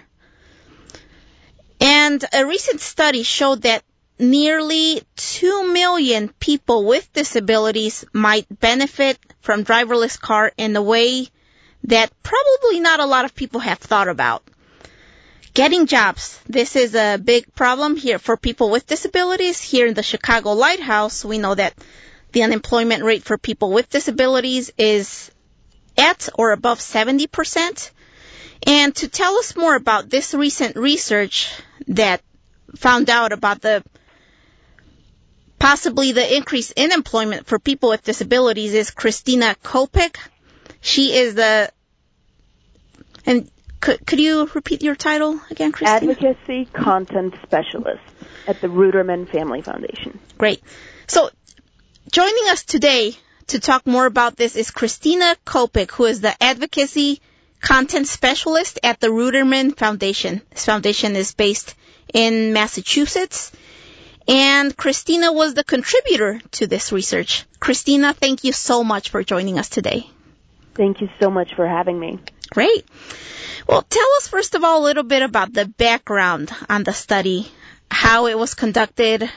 And a recent study showed that nearly two million people with disabilities might benefit from driverless car in a way that probably not a lot of people have thought about. Getting jobs. This is a big problem here for people with disabilities. Here in the Chicago Lighthouse, we know that the unemployment rate for people with disabilities is at or above seventy percent. And to tell us more about this recent research that found out about the possibly the increase in employment for people with disabilities is Christina Kopic. She is the, and could, could you repeat your title again, Christina? Advocacy Content Specialist at the Ruderman Family Foundation. Great. So joining us today to talk more about this is Christina Kopic, who is the Advocacy Content Specialist at the Ruderman Foundation. This foundation is based in Massachusetts. And Christina was the contributor to this research. Christina, thank you so much for joining us today. Thank you so much for having me. Great. Well, tell us first of all a little bit about the background on the study, how it was conducted.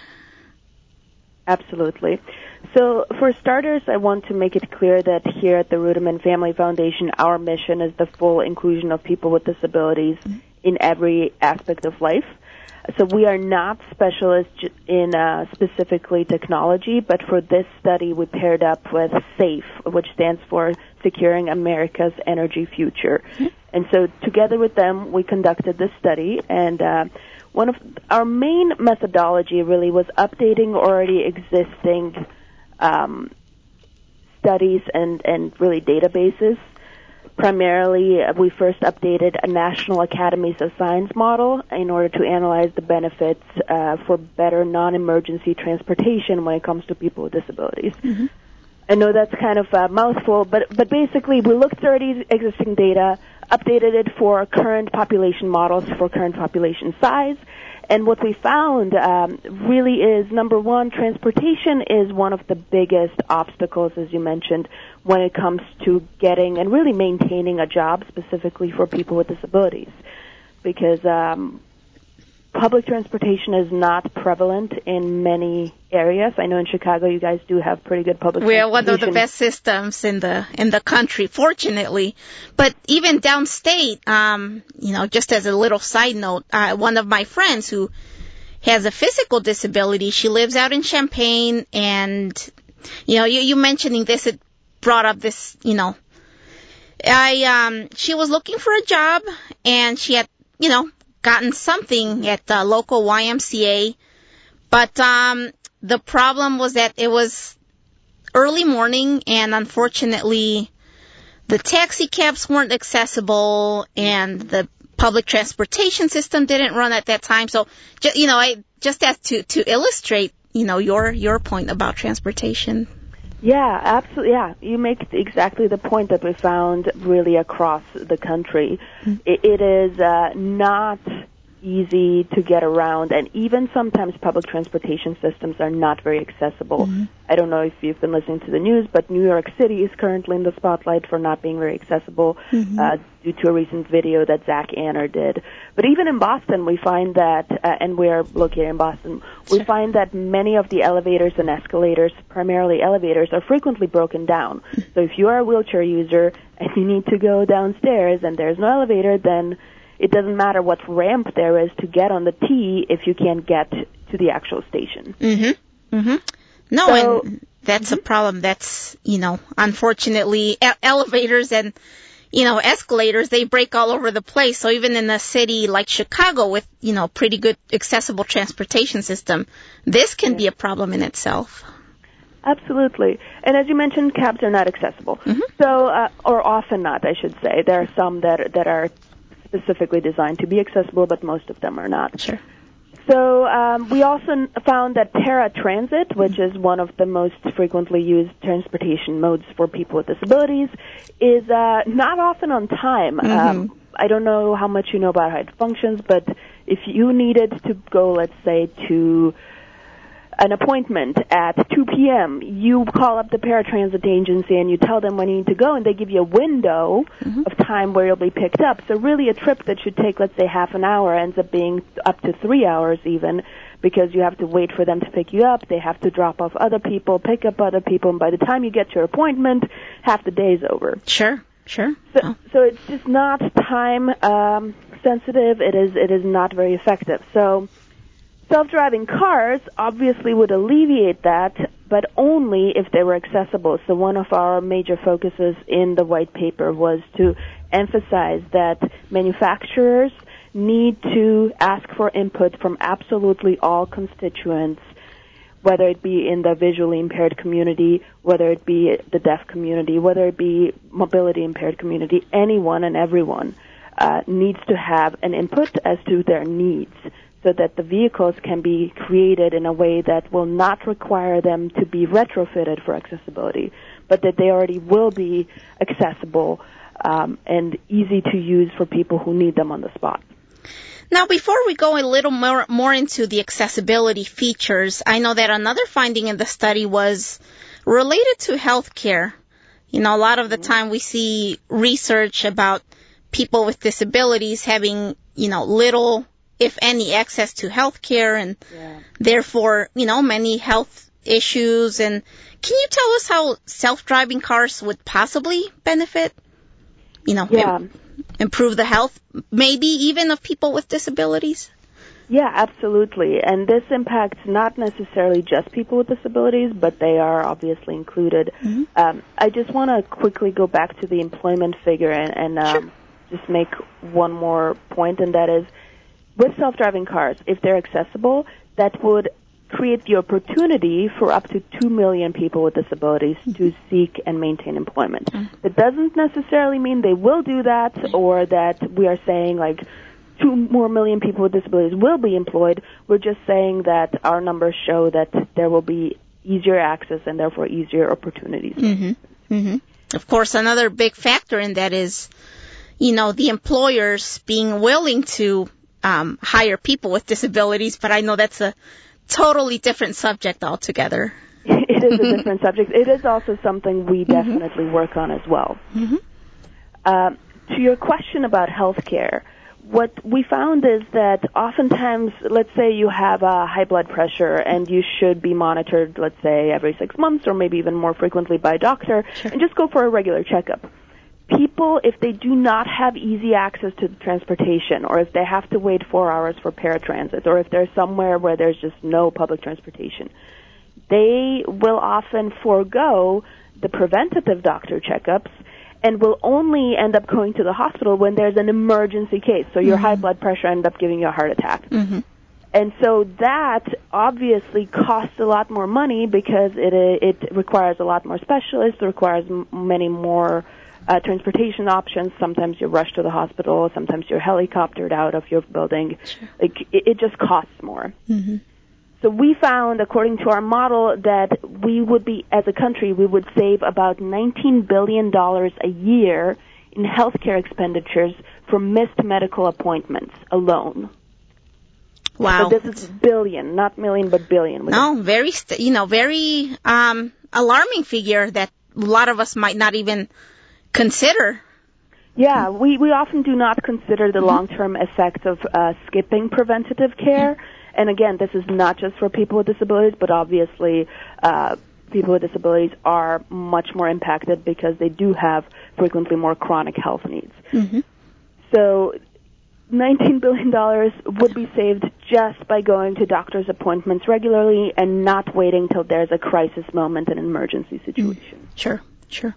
Absolutely. So for starters, I want to make it clear that here at the Ruderman Family Foundation, our mission is the full inclusion of people with disabilities mm-hmm. in every aspect of life. So we are not specialists in uh, specifically technology, but for this study we paired up with SAFE, which stands for Securing America's Energy Future. Mm-hmm. And so together with them we conducted this study, and uh, one of our main methodology really was updating already existing um, studies and, and really databases. Primarily, uh, we first updated a National Academies of Science model in order to analyze the benefits uh, for better non-emergency transportation when it comes to people with disabilities. Mm-hmm. I know that's kind of a mouthful, but, but basically we looked at already existing data, updated it for current population models, for current population size, and what we found um, really is, number one, transportation is one of the biggest obstacles, as you mentioned, when it comes to getting and really maintaining a job, specifically for people with disabilities. Because um, public transportation is not prevalent in many areas. I know in Chicago you guys do have pretty good public We're transportation. one of the best systems in the in the country, fortunately. But even downstate, um, you know, just as a little side note, uh, one of my friends who has a physical disability, she lives out in Champaign, and, you know, you, you mentioning this, it brought up this, you know, I um, she was looking for a job, and she had, you know, gotten something at the local Y M C A, but um, the problem was that it was early morning, and unfortunately, the taxi cabs weren't accessible, and the public transportation system didn't run at that time. So, ju- you know, I just have to to illustrate, you know, your your point about transportation. Yeah, absolutely. Yeah, you make exactly the point that we found really across the country. Mm-hmm. It, it is uh, not easy to get around, and even sometimes public transportation systems are not very accessible. Mm-hmm. I don't know if you've been listening to the news, but New York City is currently in the spotlight for not being very accessible mm-hmm. uh, due to a recent video that Zach Anner did. But even in Boston, we find that, uh, and we're located in Boston, we sure. find that many of the elevators and escalators, primarily elevators, are frequently broken down. Mm-hmm. So if you are a wheelchair user and you need to go downstairs and there's no elevator, then it doesn't matter what ramp there is to get on the T if you can't get to the actual station. Mm-hmm. Mm-hmm. No, so, and that's mm-hmm. a problem. That's, you know, unfortunately, e- elevators and, you know, escalators, they break all over the place. So even in a city like Chicago with, you know, pretty good accessible transportation system, this can yeah. be a problem in itself. Absolutely. And as you mentioned, cabs are not accessible. Mm-hmm. So, uh, or often not, I should say. There are some that that are specifically designed to be accessible, but most of them are not. Sure. So um, we also found that paratransit, which is one of the most frequently used transportation modes for people with disabilities, is uh, not often on time. Mm-hmm. Um, I don't know how much you know about how it functions, but if you needed to go, let's say, to an appointment at two p.m., you call up the paratransit agency and you tell them when you need to go, and they give you a window mm-hmm. of time where you'll be picked up. So really a trip that should take, let's say, half an hour ends up being up to three hours even, because you have to wait for them to pick you up, they have to drop off other people, pick up other people, and by the time you get to your appointment, half the day's over. Sure, sure. So, oh. so it's just not time um, sensitive. It is it is not very effective. So self-driving cars obviously would alleviate that, but only if they were accessible. So one of our major focuses in the white paper was to emphasize that manufacturers need to ask for input from absolutely all constituents, whether it be in the visually impaired community, whether it be the deaf community, whether it be mobility impaired community, anyone and everyone uh, needs to have an input as to their needs, so that the vehicles can be created in a way that will not require them to be retrofitted for accessibility, but that they already will be accessible um, and easy to use for people who need them on the spot. Now, before we go a little more, more into the accessibility features, I know that another finding in the study was related to healthcare. You know, a lot of the time we see research about people with disabilities having, you know, little, if any, access to health care, and yeah. therefore, you know, many health issues. And can you tell us how self-driving cars would possibly benefit, you know, yeah. im- improve the health, maybe even of people with disabilities? Yeah, absolutely. And this impacts not necessarily just people with disabilities, but they are obviously included. Mm-hmm. Um, I just want to quickly go back to the employment figure and, and um, sure. just make one more point, and that is, with self-driving cars, if they're accessible, that would create the opportunity for up to two million people with disabilities mm-hmm. to seek and maintain employment. Mm-hmm. That doesn't necessarily mean they will do that, or that we are saying, like, two more million people with disabilities will be employed. We're just saying that our numbers show that there will be easier access and therefore easier opportunities. Mm-hmm. Mm-hmm. Of course, another big factor in that is, you know, the employers being willing to Um, hire people with disabilities, but I know that's a totally different subject altogether. It is a different subject. It is also something we mm-hmm. definitely work on as well. Mm-hmm. Um, to your question about healthcare, what we found is that oftentimes, let's say you have a high blood pressure and you should be monitored, let's say, every six months or maybe even more frequently by a doctor, sure. and just go for a regular checkup. People, if they do not have easy access to transportation, or if they have to wait four hours for paratransit, or if they're somewhere where there's just no public transportation, they will often forego the preventative doctor checkups and will only end up going to the hospital when there's an emergency case. So your mm-hmm. high blood pressure ended up giving you a heart attack. Mm-hmm. And so that obviously costs a lot more money because it it requires a lot more specialists, it requires m- many more uh, transportation options. Sometimes you're rushed to the hospital, sometimes you're helicoptered out of your building. Sure. Like, it, it just costs more. Mm-hmm. So we found, according to our model, that we would be, as a country, we would save about nineteen billion dollars a year in healthcare expenditures from missed medical appointments alone. Wow. So this is billion, not million, but billion. No, very, st- you know, very um, alarming figure that a lot of us might not even consider. Yeah, we, we often do not consider the mm-hmm. long-term effects of uh, skipping preventative care. Mm-hmm. And again, this is not just for people with disabilities, but obviously uh, people with disabilities are much more impacted because they do have frequently more chronic health needs. Mm-hmm. So nineteen billion dollars would be saved just by going to doctor's appointments regularly and not waiting till there's a crisis moment, an emergency situation. Mm. Sure, sure.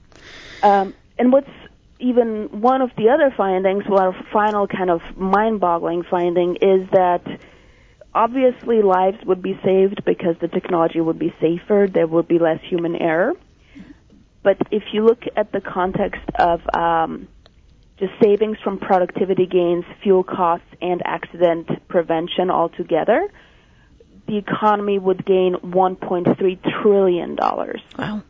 Um, and what's even one of the other findings, well, our final kind of mind-boggling finding, is that obviously lives would be saved because the technology would be safer, there would be less human error. But if you look at the context of um, just savings from productivity gains, fuel costs, and accident prevention altogether, the economy would gain one point three trillion dollars. Wow.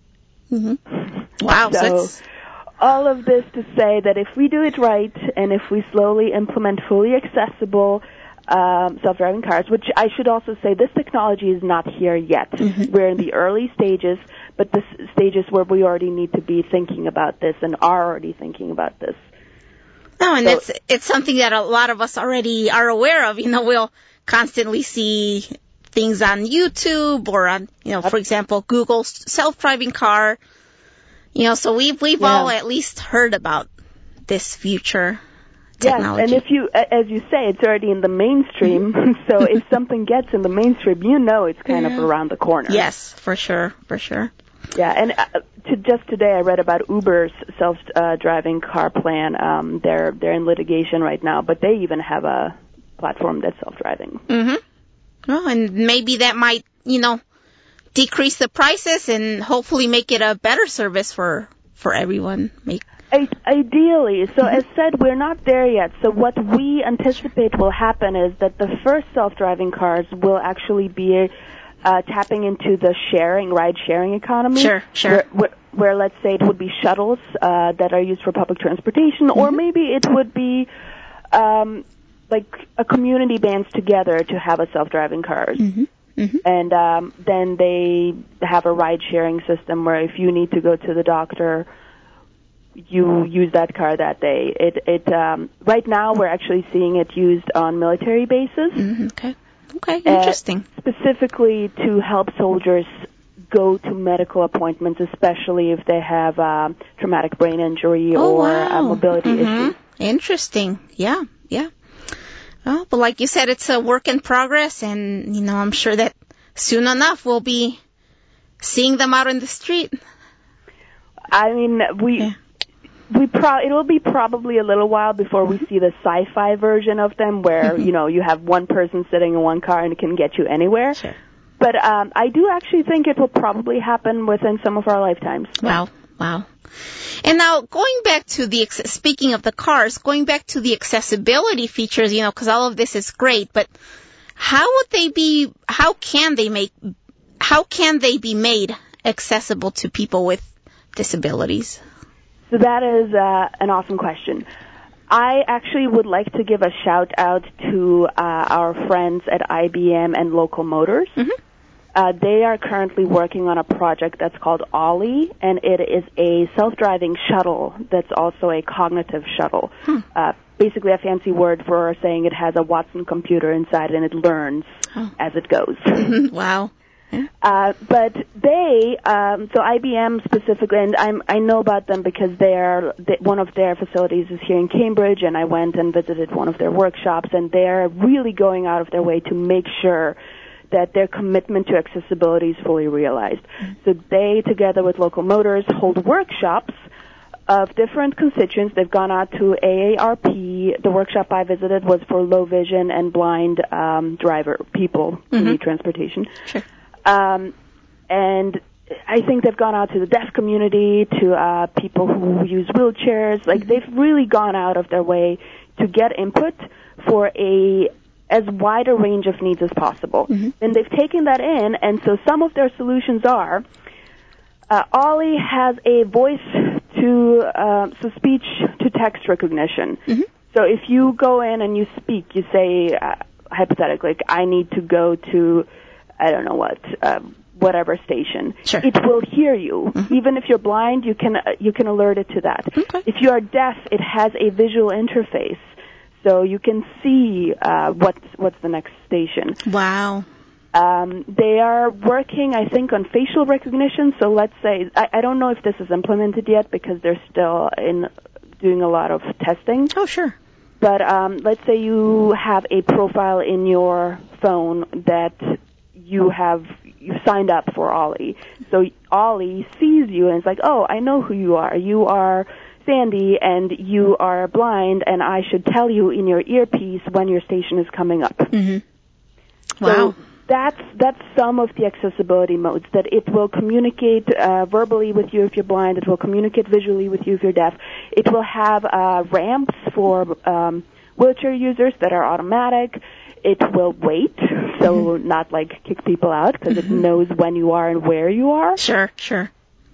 Mm-hmm. Wow. So, That's... all of this to say that if we do it right and if we slowly implement fully accessible um, self-driving cars, which I should also say this technology is not here yet. Mm-hmm. We're in the early stages, but the stages where we already need to be thinking about this and are already thinking about this. No, and so, it's it's something that a lot of us already are aware of. You know, we'll constantly see things on YouTube or on, you know, for example, Google's self-driving car. You know, so we've we've yeah. all at least heard about this future technology. Yes, and if you, as you say, it's already in the mainstream. So if something gets in the mainstream, you know it's kind yeah. of around the corner. Yes, for sure, for sure. Yeah, and uh, to, just today I read about Uber's self-driving uh, car plan. Um, they're they're in litigation right now, but they even have a platform that's self-driving. Mm-hmm. Well, and maybe that might, you know, decrease the prices and hopefully make it a better service for for everyone. Make I- Ideally. So mm-hmm. as said, we're not there yet. So what we anticipate will happen is that the first self-driving cars will actually be uh, tapping into the sharing, ride-sharing economy. Sure, sure. Where, where, where let's say it would be shuttles uh, that are used for public transportation, mm-hmm. or maybe it would be um, like a community bands together to have a self-driving cars. Mm-hmm. Mm-hmm. And um, then they have a ride-sharing system where if you need to go to the doctor, you use that car that day. It it um, right now we're actually seeing it used on military bases. Mm-hmm. Okay. Okay. Interesting. Uh, specifically to help soldiers go to medical appointments, especially if they have um, traumatic brain injury oh, or wow. uh, mobility mm-hmm. issues. Interesting. Yeah. Yeah. Well, but like you said, it's a work in progress, and you know, I'm sure that soon enough we'll be seeing them out in the street. I mean, we. Yeah. We pro- it'll be probably a little while before we see the sci-fi version of them where, mm-hmm. you know, you have one person sitting in one car and it can get you anywhere. Sure. But um, I do actually think it will probably happen within some of our lifetimes. Wow, wow. And now, going back to the, speaking of the cars, going back to the accessibility features, you know, because all of this is great, but how would they be, how can they make, how can they be made accessible to people with disabilities? So that is uh, an awesome question. I actually would like to give a shout out to uh, our friends at I B M and Local Motors. Mm-hmm. Uh, they are currently working on a project that's called Ollie, and it is a self-driving shuttle that's also a cognitive shuttle. Hmm. Uh, basically a fancy word for saying it has a Watson computer inside and it learns Oh. as it goes. Wow. Uh, but they, um, so I B M specifically, and I'm, I know about them because they are, they, one of their facilities is here in Cambridge, and I went and visited one of their workshops, and they're really going out of their way to make sure that their commitment to accessibility is fully realized. So they, together with Local Motors, hold workshops of different constituents. They've gone out to A A R P. The workshop I visited was for low vision and blind um, driver people who Mm-hmm. need transportation. Sure. Um, and I think they've gone out to the deaf community, to uh, people who use wheelchairs. Like, Mm-hmm. they've really gone out of their way to get input for a as wide a range of needs as possible. Mm-hmm. And they've taken that in, and so some of their solutions are, uh, Ollie has a voice to, uh, so speech to text recognition. Mm-hmm. So if you go in and you speak, you say, uh, hypothetically, like, I need to go to, I don't know what, uh, whatever station. Sure. It will hear you. Mm-hmm. Even if you're blind, you can, uh, you can alert it to that. Okay. If you are deaf, it has a visual interface. So you can see uh, what's, what's the next station. Wow. Um, they are working, I think, on facial recognition. So let's say, I, I don't know if this is implemented yet because they're still in doing a lot of testing. Oh, sure. But um, let's say you have a profile in your phone that you have you signed up for Ollie. So Ollie sees you and is like, oh, I know who you are. You are Sandy, and you are blind, and I should tell you in your earpiece when your station is coming up. Mm-hmm. Wow. So that's that's some of the accessibility modes, that it will communicate uh, verbally with you if you're blind. It will communicate visually with you if you're deaf. It will have uh, ramps for um, wheelchair users that are automatic. It will wait, so mm-hmm. not like kick people out, because mm-hmm. it knows when you are and where you are. Sure, sure.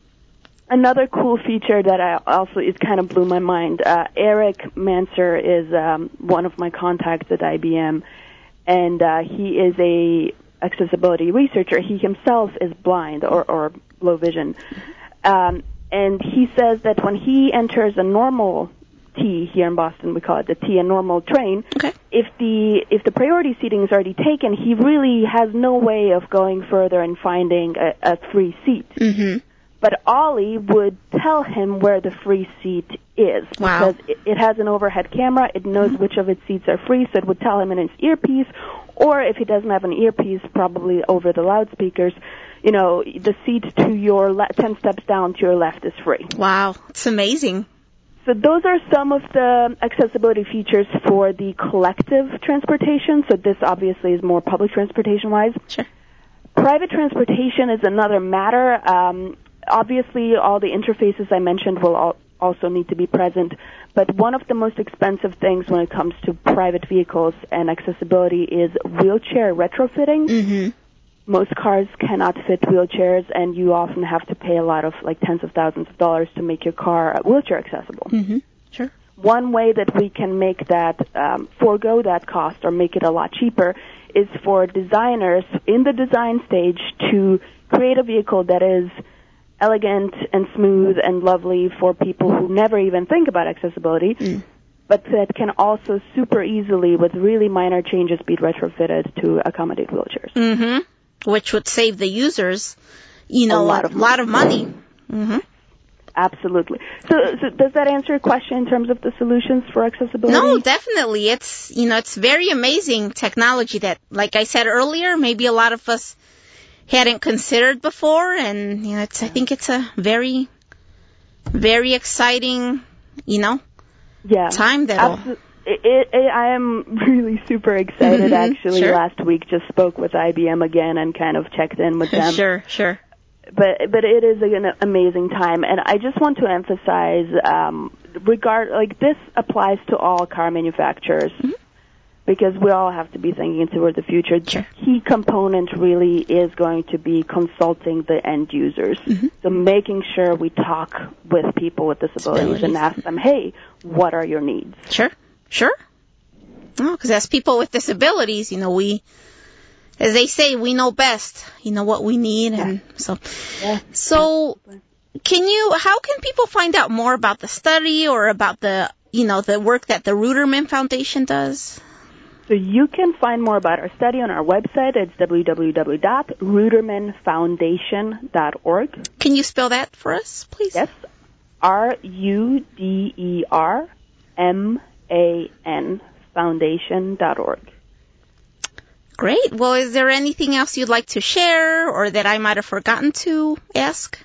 Another cool feature that I also, it kind of blew my mind, uh, Eric Manser is um, one of my contacts at I B M, and uh, he is a accessibility researcher. He himself is blind or, or low vision. Um, and he says that when he enters a normal T, here in Boston we call it the T, a normal train, okay. if the if the priority seating is already taken, he really has no way of going further and finding a, a free seat. Mm-hmm. But Ollie would tell him where the free seat is. Wow. Because it, it has an overhead camera. It knows mm-hmm. which of its seats are free, so it would tell him in his earpiece. Or if he doesn't have an earpiece, probably over the loudspeakers, you know, the seat to your le- ten steps down to your left is free. Wow. It's amazing. So those are some of the accessibility features for the collective transportation. So this obviously is more public transportation-wise. Sure. Private transportation is another matter. Um, Obviously, all the interfaces I mentioned will al- also need to be present, but one of the most expensive things when it comes to private vehicles and accessibility is wheelchair retrofitting. Mm-hmm. Most cars cannot fit wheelchairs, and you often have to pay a lot of, like, tens of thousands of dollars to make your car wheelchair accessible. Mm-hmm. Sure. One way that we can make that, um, forego that cost or make it a lot cheaper is for designers in the design stage to create a vehicle that is elegant and smooth and lovely for people who never even think about accessibility, mm. but that can also super easily, with really minor changes, be retrofitted to accommodate wheelchairs. Mm-hmm. Which would save the users, you know, a lot a of money. lot of money. Mm-hmm. Absolutely. So, so does that answer your question in terms of the solutions for accessibility? No, definitely. It's, you know, it's very amazing technology that, like I said earlier, maybe a lot of us hadn't considered before, and you know, it's, I think it's a very, very exciting, you know, yeah, time that Absol- it, it, it, I am really super excited. Mm-hmm. Actually, sure. last week just spoke with I B M again and kind of checked in with them. Sure, sure. But but it is an amazing time, and I just want to emphasize, um, regard like this applies to all car manufacturers. Mm-hmm. Because we all have to be thinking toward the future. Sure. The key component really is going to be consulting the end users. Mm-hmm. So making sure we talk with people with disabilities, disabilities and ask them, hey, what are your needs? Sure, sure. Oh, because as people with disabilities, you know, we, as they say, we know best, you know, what we need. And yeah. so, yeah. so can you, how can people find out more about the study or about the you know, the work that the Ruderman Foundation does? So you can find more about our study on our website. It's w w w dot ruderman foundation dot org. Can you spell that for us, please? Yes. R U D E R M A N foundation dot org. Great. Well, is there anything else you'd like to share or that I might have forgotten to ask?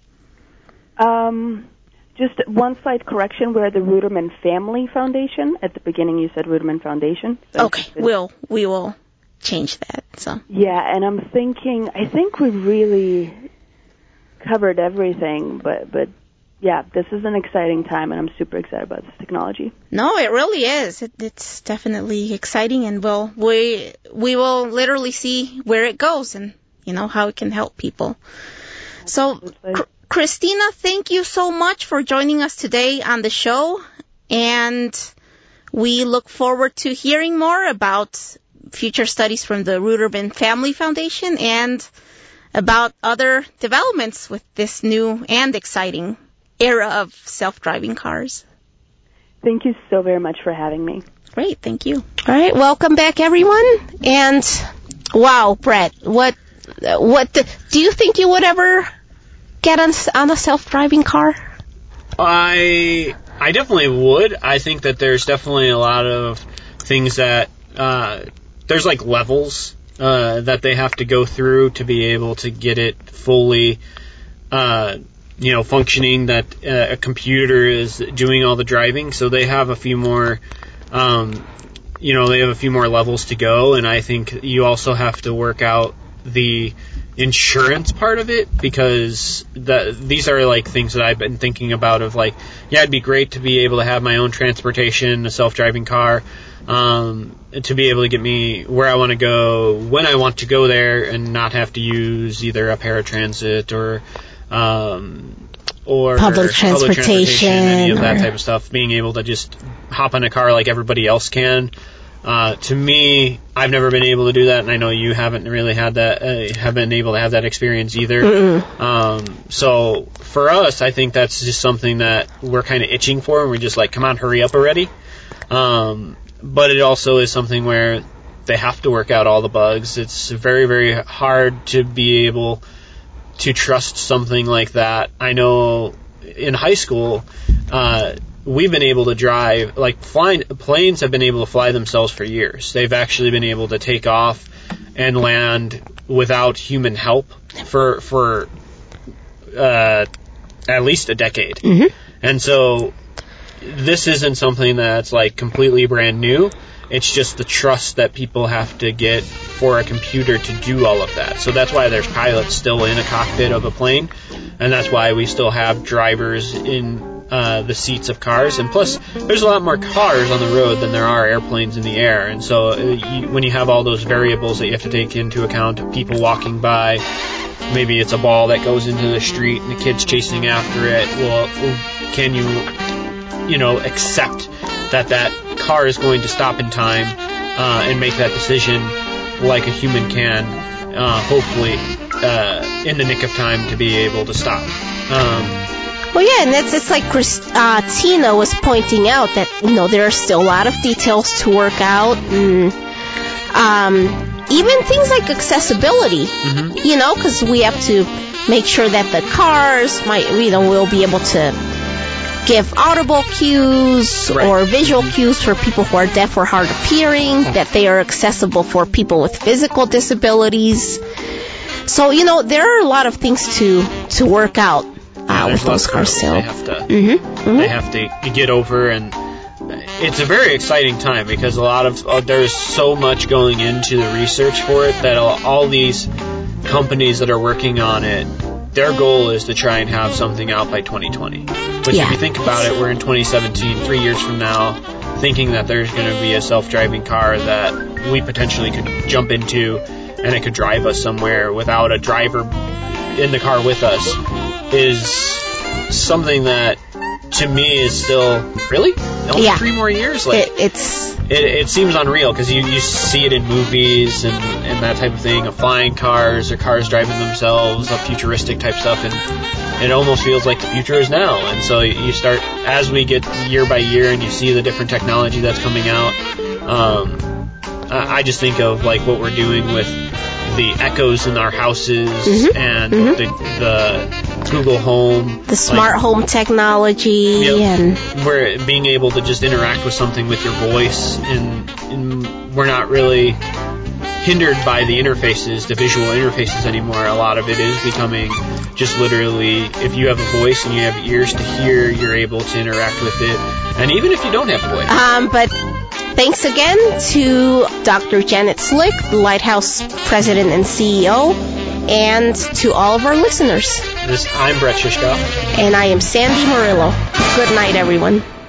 Um, just one slight correction. We're the Ruderman Family Foundation. At the beginning, you said Ruderman Foundation. So okay, we'll, we will change that. So yeah, and I'm thinking, I think we really covered everything, but, but yeah, this is an exciting time, and I'm super excited about this technology. No, it really is. It, it's definitely exciting, and we'll, we we will literally see where it goes and, you know, how it can help people. So, Cr- Christina, thank you so much for joining us today on the show, and we look forward to hearing more about future studies from the Ruderman Family Foundation and about other developments with this new and exciting era of self-driving cars. Thank you so very much for having me. Great, thank you. All right, welcome back, everyone. And wow, Brett, what, what? The, do you think you would ever get on, on a self-driving car? I I definitely would. I think that there's definitely a lot of things that uh, there's like levels uh, that they have to go through to be able to get it fully. Uh, you know, functioning, that uh, a computer is doing all the driving. So they have a few more, um, you know, they have a few more levels to go. And I think you also have to work out the insurance part of it, because the, these are like things that I've been thinking about of like, yeah, it'd be great to be able to have my own transportation, a self-driving car, um, to be able to get me where I want to go, when I want to go there, and not have to use either a paratransit or Um, or public transportation, public transportation any of that or... type of stuff, being able to just hop in a car like everybody else can. Uh, to me, I've never been able to do that, and I know you haven't really had that, uh, haven't been able to have that experience either. Um, so for us, I think that's just something that we're kind of itching for, and we're just like, come on, hurry up already. Um, but it also is something where they have to work out all the bugs. It's very, very hard to be able to trust something like that. I know in high school, uh, we've been able to drive, like flying, planes have been able to fly themselves for years. They've actually been able to take off and land without human help for, for, uh, at least a decade. Mm-hmm. And so this isn't something that's like completely brand new. It's just the trust that people have to get for a computer to do all of that. So that's why there's pilots still in a cockpit of a plane, and that's why we still have drivers in uh, the seats of cars. And plus, there's a lot more cars on the road than there are airplanes in the air. And so uh, you, when you have all those variables that you have to take into account, people walking by, maybe it's a ball that goes into the street and the kid's chasing after it, well, can you, you know, accept that that car is going to stop in time uh, and make that decision like a human can, uh, hopefully uh, in the nick of time to be able to stop. Um, well, yeah, and it's, it's like Christina uh, was pointing out that, you know, there are still a lot of details to work out, and um, even things like accessibility, mm-hmm. you know, because we have to make sure that the cars might, you know, will be able to give audible cues right. or visual cues for people who are deaf or hard of hearing, that they are accessible for people with physical disabilities. So, you know, there are a lot of things to, to work out uh, yeah, with those cars still. They have to, mm-hmm. Mm-hmm. they have to get over, and it's a very exciting time because a lot of, uh, there's so much going into the research for it that all, all these companies that are working on it, their goal is to try and have something out by twenty twenty. Which, yeah. if you think about it, we're in twenty seventeen, three years from now, thinking that there's going to be a self-driving car that we potentially could jump into and it could drive us somewhere without a driver in the car with us is something that, to me, is still, really? Only yeah. three more years? Like, it, it's... It, it seems unreal because you, you see it in movies and, and that type of thing, of flying cars or cars driving themselves, of futuristic type stuff, and it almost feels like the future is now. And so you start, as we get year by year and you see the different technology that's coming out, um, I just think of like what we're doing with the Echoes in our houses mm-hmm. and mm-hmm. the, the Google Home. The smart like, home technology. Yep, and we're being able to just interact with something with your voice, and, and we're not really hindered by the interfaces, the visual interfaces anymore. A lot of it is becoming just literally, if you have a voice and you have ears to hear, you're able to interact with it. And even if you don't have a voice. Um, but thanks again to Doctor Janet Slick, the Lighthouse President and C E O, and to all of our listeners. This, I'm Brett Shishkoff. And I am Sandy Murillo. Good night, everyone.